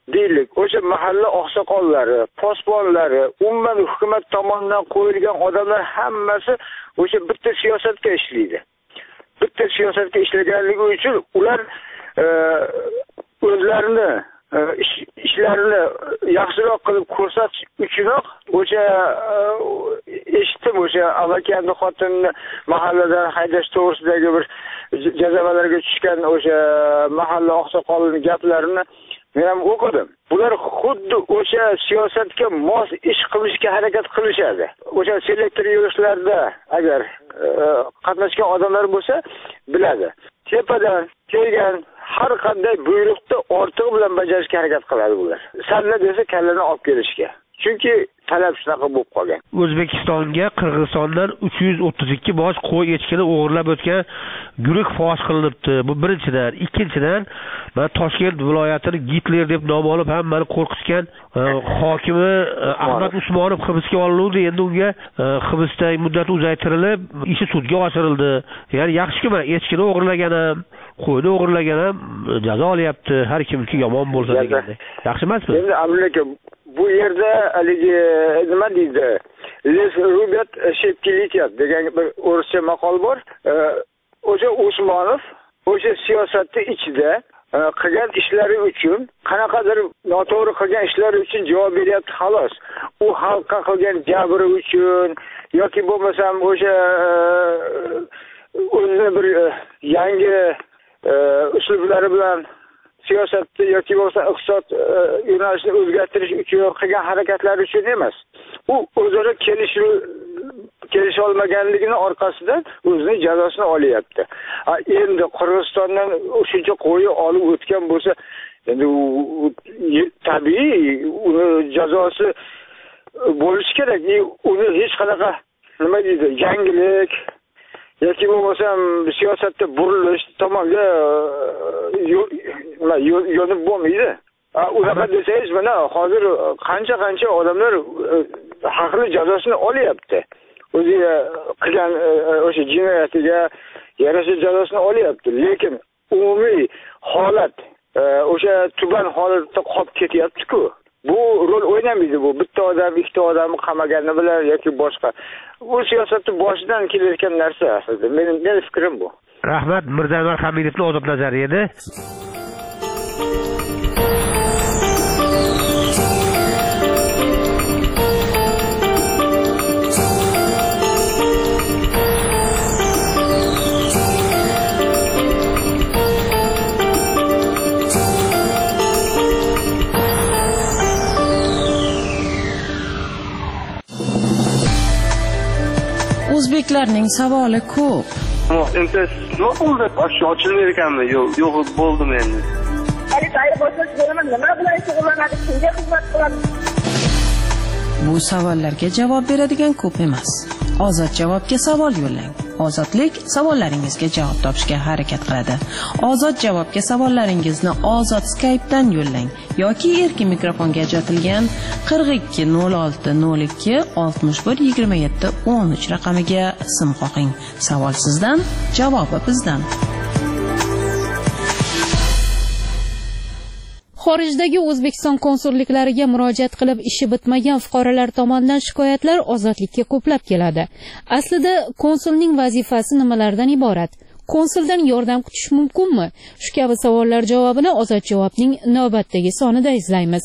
deylik, o'sha mahalla oqsoqollari, posbonlari, umuman hukumat tomonidan qo'yilgan odamlar hammasi o'sha bitta siyosatga ishlaydi. Bitta siyosatga ishlaganligi uchun ular o'zlarini ishlarini yaxshiroq qilib ko'rsatish uchunoq o'sha eshitdim o'sha amakani xotinni mahalladan haydash to'g'risidagi bir jazovalarga tushgan o'sha mahalla oqsoqolining gaplarini men ham o'qidim. Bular xuddi o'sha siyosatga mos ish qilishga harakat qilishadi. O'sha selektor yig'ilishlarda agar qatnashgan odamlar bo'lsa, biladi. Tepadan kelgan har qanday buyruqni ortig'i bilan bajarishga harakat qiladi bular. Salla desa kallani olib kelishga. Chunki talab shunaqa bo'lib qolgan. O'zbekistonga Qirg'izistondan 332 bosh qo'y echkini o'g'irlab o'tgan guruh fosh qilinibdi. Bu birinchidan. Ikkinchidan, mana Toshkent viloyatini Gitler deb nom olib hammani qo'rqitgan hokimi Ahmad Usmonov hibsga olindi. Endi unga hibsda muddati uzaytirilib, ishi sudga oshirildi. Ya'ni yaxshi-ku, echkini o'g'irlagan ham, qo'yni o'g'irlagan ham jazo olyapti. Har kimki yomon bo'lsa deganda. Yaxshi emasmi? Endi Abdulla bu yerda haligi nima deydi? Les rubet shepkilityat degan bir o'rischa maqol bor. O'sha Usmonov o'sha siyosatning ichida qilgan ishlari uchun, qanaqadir noto'g'ri qilgan ishlari uchun javob beryapti xolos. U xalqqa qilgan jabri uchun yoki bo'lmasam o'sha o'zini bir yangi uslublari bilan siyosatni yoki bo'lsa iqtisod yo'nalishini o'zgartirish uchun qilgan harakatlari uchun emas. U o'zaro kelisha olmaganligining orqasidan o'zining jazosini olyapti. Endi Qirg'izistondan shuncha qo'yi olib o'tgan bo'lsa, endi tabiiy uni jazosi bo'lishi kerak. Uni hech qanaqa nima deydi, yangilik yoki bo'lmasam siyosatda burilish tomonga yo'nib bo'lmaydi. Unaqa desangiz, mana hozir qancha odamlar haqli jazosini olyapti. O'ziga qilgan o'sha jinoyatiga yarasha jazosini olyapti. Lekin umumiy holat o'sha tuban holatda qolib ketyapti-ku. Bu rol o'ynamaydi bu. Bitta odam, ikkita odamni qamagani bilan yoki boshqa. Bu siyosatni boshidan kelayotgan narsa aslida. Mening fikrim bu. Rahmat, Mirzanvar Hamilovning ozod nazari edi. O'zbeklarning savoli ko'p. Endi nima bo'ldi? Ochilmaydi ekanmi? Yo'q, bo'ldimi endi? Nima bilan shug'ullanadi? Kimga xizmat qiladi? Bu savollarga javob beradigan ko'p emas. Ozod javobga savol yo'llang. Ozodlik savollaringizga javob topishga harakat qiladi. Ozod javobga savollaringizni Ozod Skype'dan yo'llang yoki erkin mikrofonga ajratilgan 42 06 02 61 27 13 raqamiga sim qo'ying. Savol sizdan, javobi bizdan. Xorijdagi O'zbekiston konsulliklariga murojaat qilib ishi bitmagan fuqarolar tomonidan shikoyatlar ozodlikka ko'plab keladi. Aslida konsulning vazifasi nimalardan iborat? Konsuldan yordam kutish mumkinmi? Shu kabi savollar javobini Ozod javobning navbatdagi sonida izlaymiz.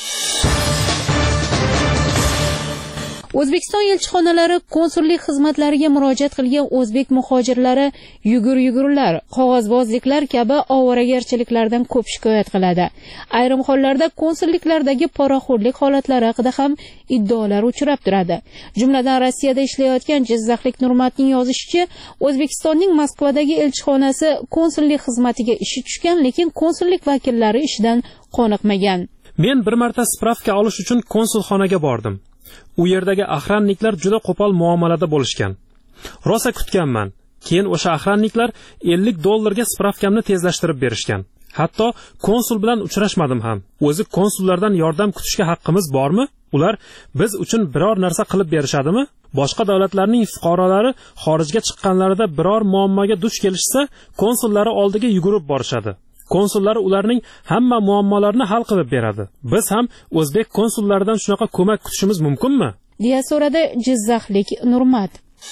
O'zbekiston elchixonalari konsullik xizmatlariga murojaat qilgan o'zbek muhojirlari yugur-yugurlar, qog'ozbozliklar kabi ovoragarchiliklardan ko'p shikoyat qiladi. Ayrim hollarda konsulliklardagi poraxo'rlik holatlari haqida ham iddaolar uchrab turadi. Jumladan Rossiyada ishlayotgan Jizzaxlik Nurmatning yozishicha, O'zbekistonning Moskvadagi elchixonasi konsullik xizmatiga ishi tushgan, lekin konsullik vakillari ishidan qoniqmagan. Men bir marta spravka olish uchun konsulxonaga bordim. U yerdagi axranniklar juda qo'pol muomalada bo'lishgan. Rosa kutganman. Keyin o'sha axranniklar $50 ga spravkamni tezlashtirib berishgan. Hatto konsul bilan uchrashmadim ham. O'zi konsullardan yordam kutishga haqqimiz bormi? Ular biz uchun biror narsa qilib berishadimi? Boshqa davlatlarning fuqarolari xorijga chiqqanlarida biror muammoga duch kelishsa, konsullari oldiga yugurib borishadi. konsullari ularning hamma muammolarini hal qilib beradi. Biz ham o'zbek konsullaridan shunaqa ko'mak kutishimiz mumkinmi? deya so'radi Jizzaxlik Nurmat.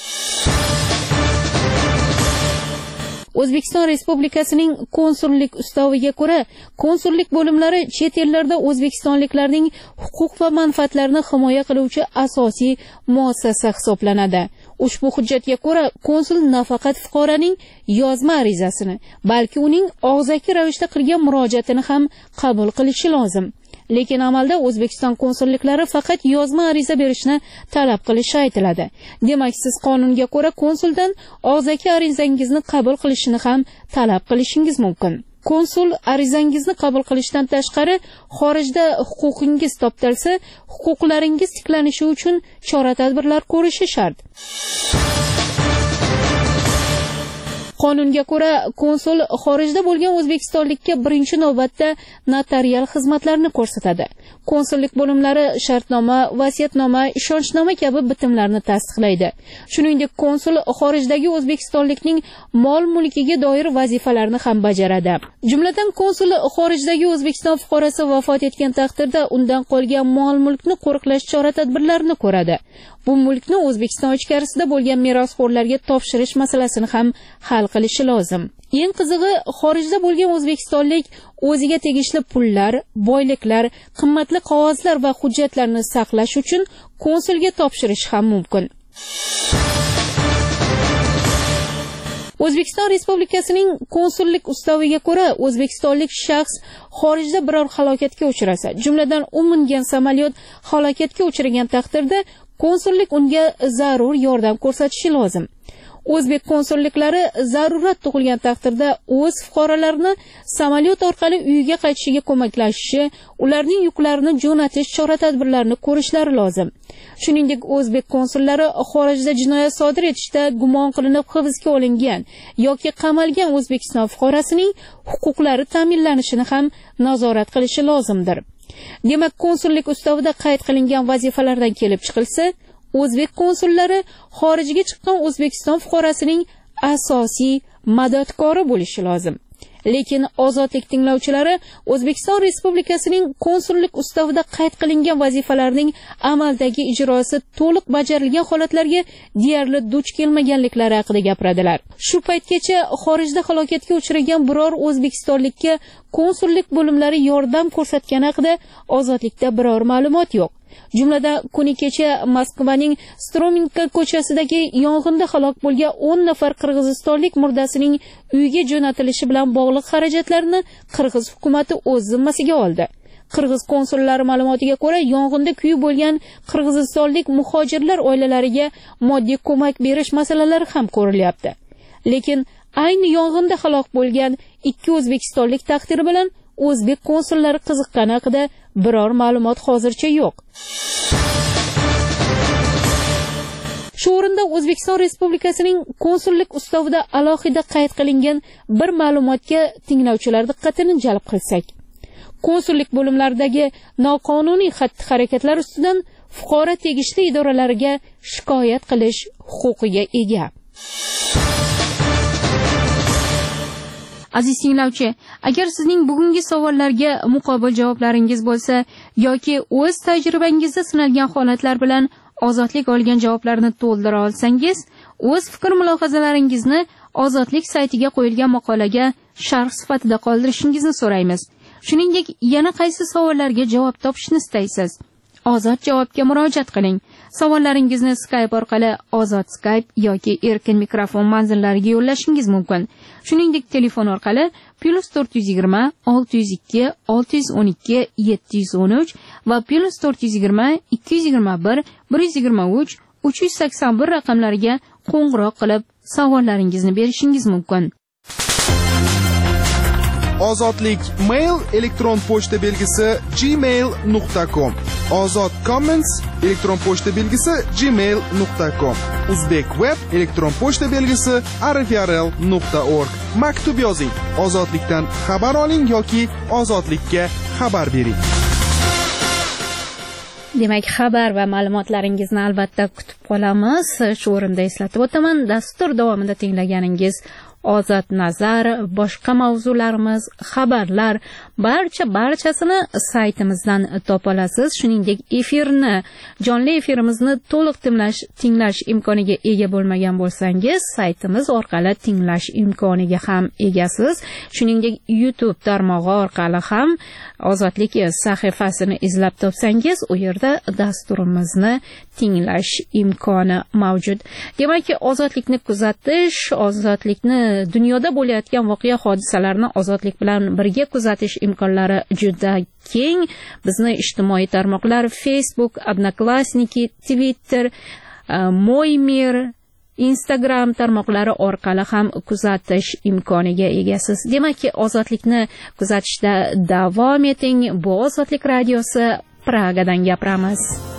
O'zbekiston Respublikasining konsullik ustaviga ko'ra, konsullik bo'limlari chet ellarda o'zbekistonliklarning huquq va manfaatlarini himoya qiluvchi asosiy muassasa hisoblanadi. Ushbu hujjatga ko'ra, konsul nafaqat fuqaroning yozma arizasini, balki uning og'zaki ravishda qilgan murojaatini ham qabul qilishi lozim. Lekin amalda O'zbekiston konsulliklari faqat yozma ariza berishni talab qilishi aytiladi. Demak, siz qonunga ko'ra konsuldan og'zaki arizangizni qabul qilishini ham talab qilishingiz mumkin. Konsul arizangizni qabul qilishdan tashqari, xorijda huquqingiz toptalsa, huquqlaringiz tiklanishi uchun chora-tadbirlar ko'rishi shart. Qonunga ko'ra, konsul xorijda bo'lgan o'zbekistonlikka birinchi navbatda notarial xizmatlarni ko'rsatadi. Konsullik bo'limlari shartnoma, vasiyatnoma, ishonchnoma kabi bitimlarni tasdiqlaydi. Shuningdek, konsul xorijdagi o'zbekistonlikning mol-mulkiga doir vazifalarni ham bajaradi. Jumladan, konsul xorijdagi O'zbekiston fuqarosi vafot etgan taqdirda undan qolgan mol-mulkni qo'riqlash chora-tadbirlarini ko'radi. Bu mulkni O'zbekiston ichkarisida bo'lgan merosxo'rlarga topshirish masalasini ham hal qilishi lozim. Eng qizig'i, xorijda bo'lgan o'zbekistonlik o'ziga tegishli pullar, boyliklar, qimmatli qog'ozlar va hujjatlarni saqlash uchun konsulga topshirish ham mumkin. O'zbekiston Respublikasining konsullik ustaviga ko'ra, o'zbekistonlik shaxs xorijda biror halokatga uchrasa, jumladan u mingan samolyot halokatga uchragan taqdirda konsullik unga zarur yordam ko'rsatishi lozim. O'zbek konsulliklari zarurat tug'ilgan taqdirda o'z fuqarolarini samolyot orqali uyiga qaytishiga ko'maklashishi, ularning yuklarini jo'natish chora-tadbirlarini ko'rishlari lozim. Shuningdek, o'zbek konsullari xorijda jinoyat sodir etishda gumon qilinib hibsga olingan yoki qamalgan O'zbekiston fuqarosining huquqlari ta'minlanishini ham nazorat qilishi lozimdir. Demak, konsullik ustavida qayd qilingan vazifalardan kelib chiqilsa, o'zbek konsullari xorijga chiqqan O'zbekiston fuqarosining asosiy madadkori bo'lishi lozim. Lekin ozodlik tinglovchilari O'zbekiston Respublikasining konsullik ustavida qayd qilingan vazifalarning amaldagi ijrosi to'liq bajarilgan holatlarga deyarli duch kelmaganliklari haqida gapiradilar. Shu paytgacha xorijda halokatga uchragan biror o'zbekistonlikka konsullik bo'limlari yordam ko'rsatgani haqida ozodlikda biror ma'lumot yo'q. Jumladan, kuni kecha Moskvaning Strominka ko'chasidagi yong'inda halok bo'lgan 10 nafar qirg'izistonlik murdasining uyiga jo'natilishi bilan bog'liq xarajatlarni Qirg'iz hukumatı o'z zimmasiga oldi. Qirg'iz konsullari ma'lumotiga ko'ra, yong'inda kuyib bo'lgan qirg'izistonlik muhojirlar oilalariga moddiy ko'mak berish masalalari ham ko'rilyapti. Lekin ayni yong'inda halok bo'lgan 2 o'zbekistonlik taqdiri bilan o'zbek konsullari qiziqqani haqida biror ma'lumot hozircha yo'q. Shu o'rinda O'zbekiston Respublikasining konsullik ustavida alohida qayd qilingan bir ma'lumotga tinglovchilar diqqatini jalb qilsak. Konsullik bo'limlaridagi noqonuniy xatti-harakatlar ustidan fuqaro tegishli idoralariga shikoyat qilish huquqiga ega. Aziz tinglovchi, agar sizning bugungi savollarga muqobil javoblaringiz bo'lsa yoki o'z tajribangizda sinalgan holatlar bilan ozodlik olgan javoblarni to'ldira olsangiz, o'z fikr-mulohazalaringizni ozodlik saytiga qo'yilgan maqolaga sharh sifatida qoldirishingizni so'raymiz. Shuningdek, yana qaysi savollarga javob topishni istaysiz? Ozod javobga murojaat qiling. Savollaringizni Skype orqali Ozod Skype yoki Erkin mikrofon manzillariga yo'llashingiz mumkin. Shuningdek, telefon orqali +420 602 612 713 va +420 221 123 381 raqamlariga qo'ng'iroq qilib savollaringizni berishingiz mumkin. Ozodlik mail elektron pochta belgisi gmail.com. Ozod comments elektron pochta belgisi gmail.com. Uzbek web elektron pochta belgisi rfrl.org. Maktub yozing. Ozodlikdan xabar oling yoki ozodlikka xabar bering. Demak, xabar va ma'lumotlaringizni albatta kutib qolamiz. Shu o'rinda eslatib o'taman, dastur davomida tinglaganingiz ozod nazar, boshqa mavzularimiz, xabarlar, barchasini saytimizdan topa olasiz. Shuningdek, jonli efirimizni to'liq tinglash imkoniga ega bo'lmagan bo'lsangiz, saytimiz orqali tinglash imkoniga ham egasiz. Shuningdek, YouTube tarmog'i orqali ham Ozodlik sahifasini izlab topsangiz, u yerda dasturimizni tinglash imkoni mavjud. Demak, ozodlikni kuzatish, ozodlikni dunyoda bo'layotgan voqea hodisalarni ozodlik bilan birga kuzatish imkonlari juda keng. Bizni ijtimoiy tarmoqlar Facebook, Odnoklassniki, Twitter, Mo'ymir, Instagram tarmoqlari orqali ham kuzatish imkoniga egasiz. Demakki, ozodlikni kuzatishda davom eting. Bu Ozodlik radiosi, Pragadan gapiramiz.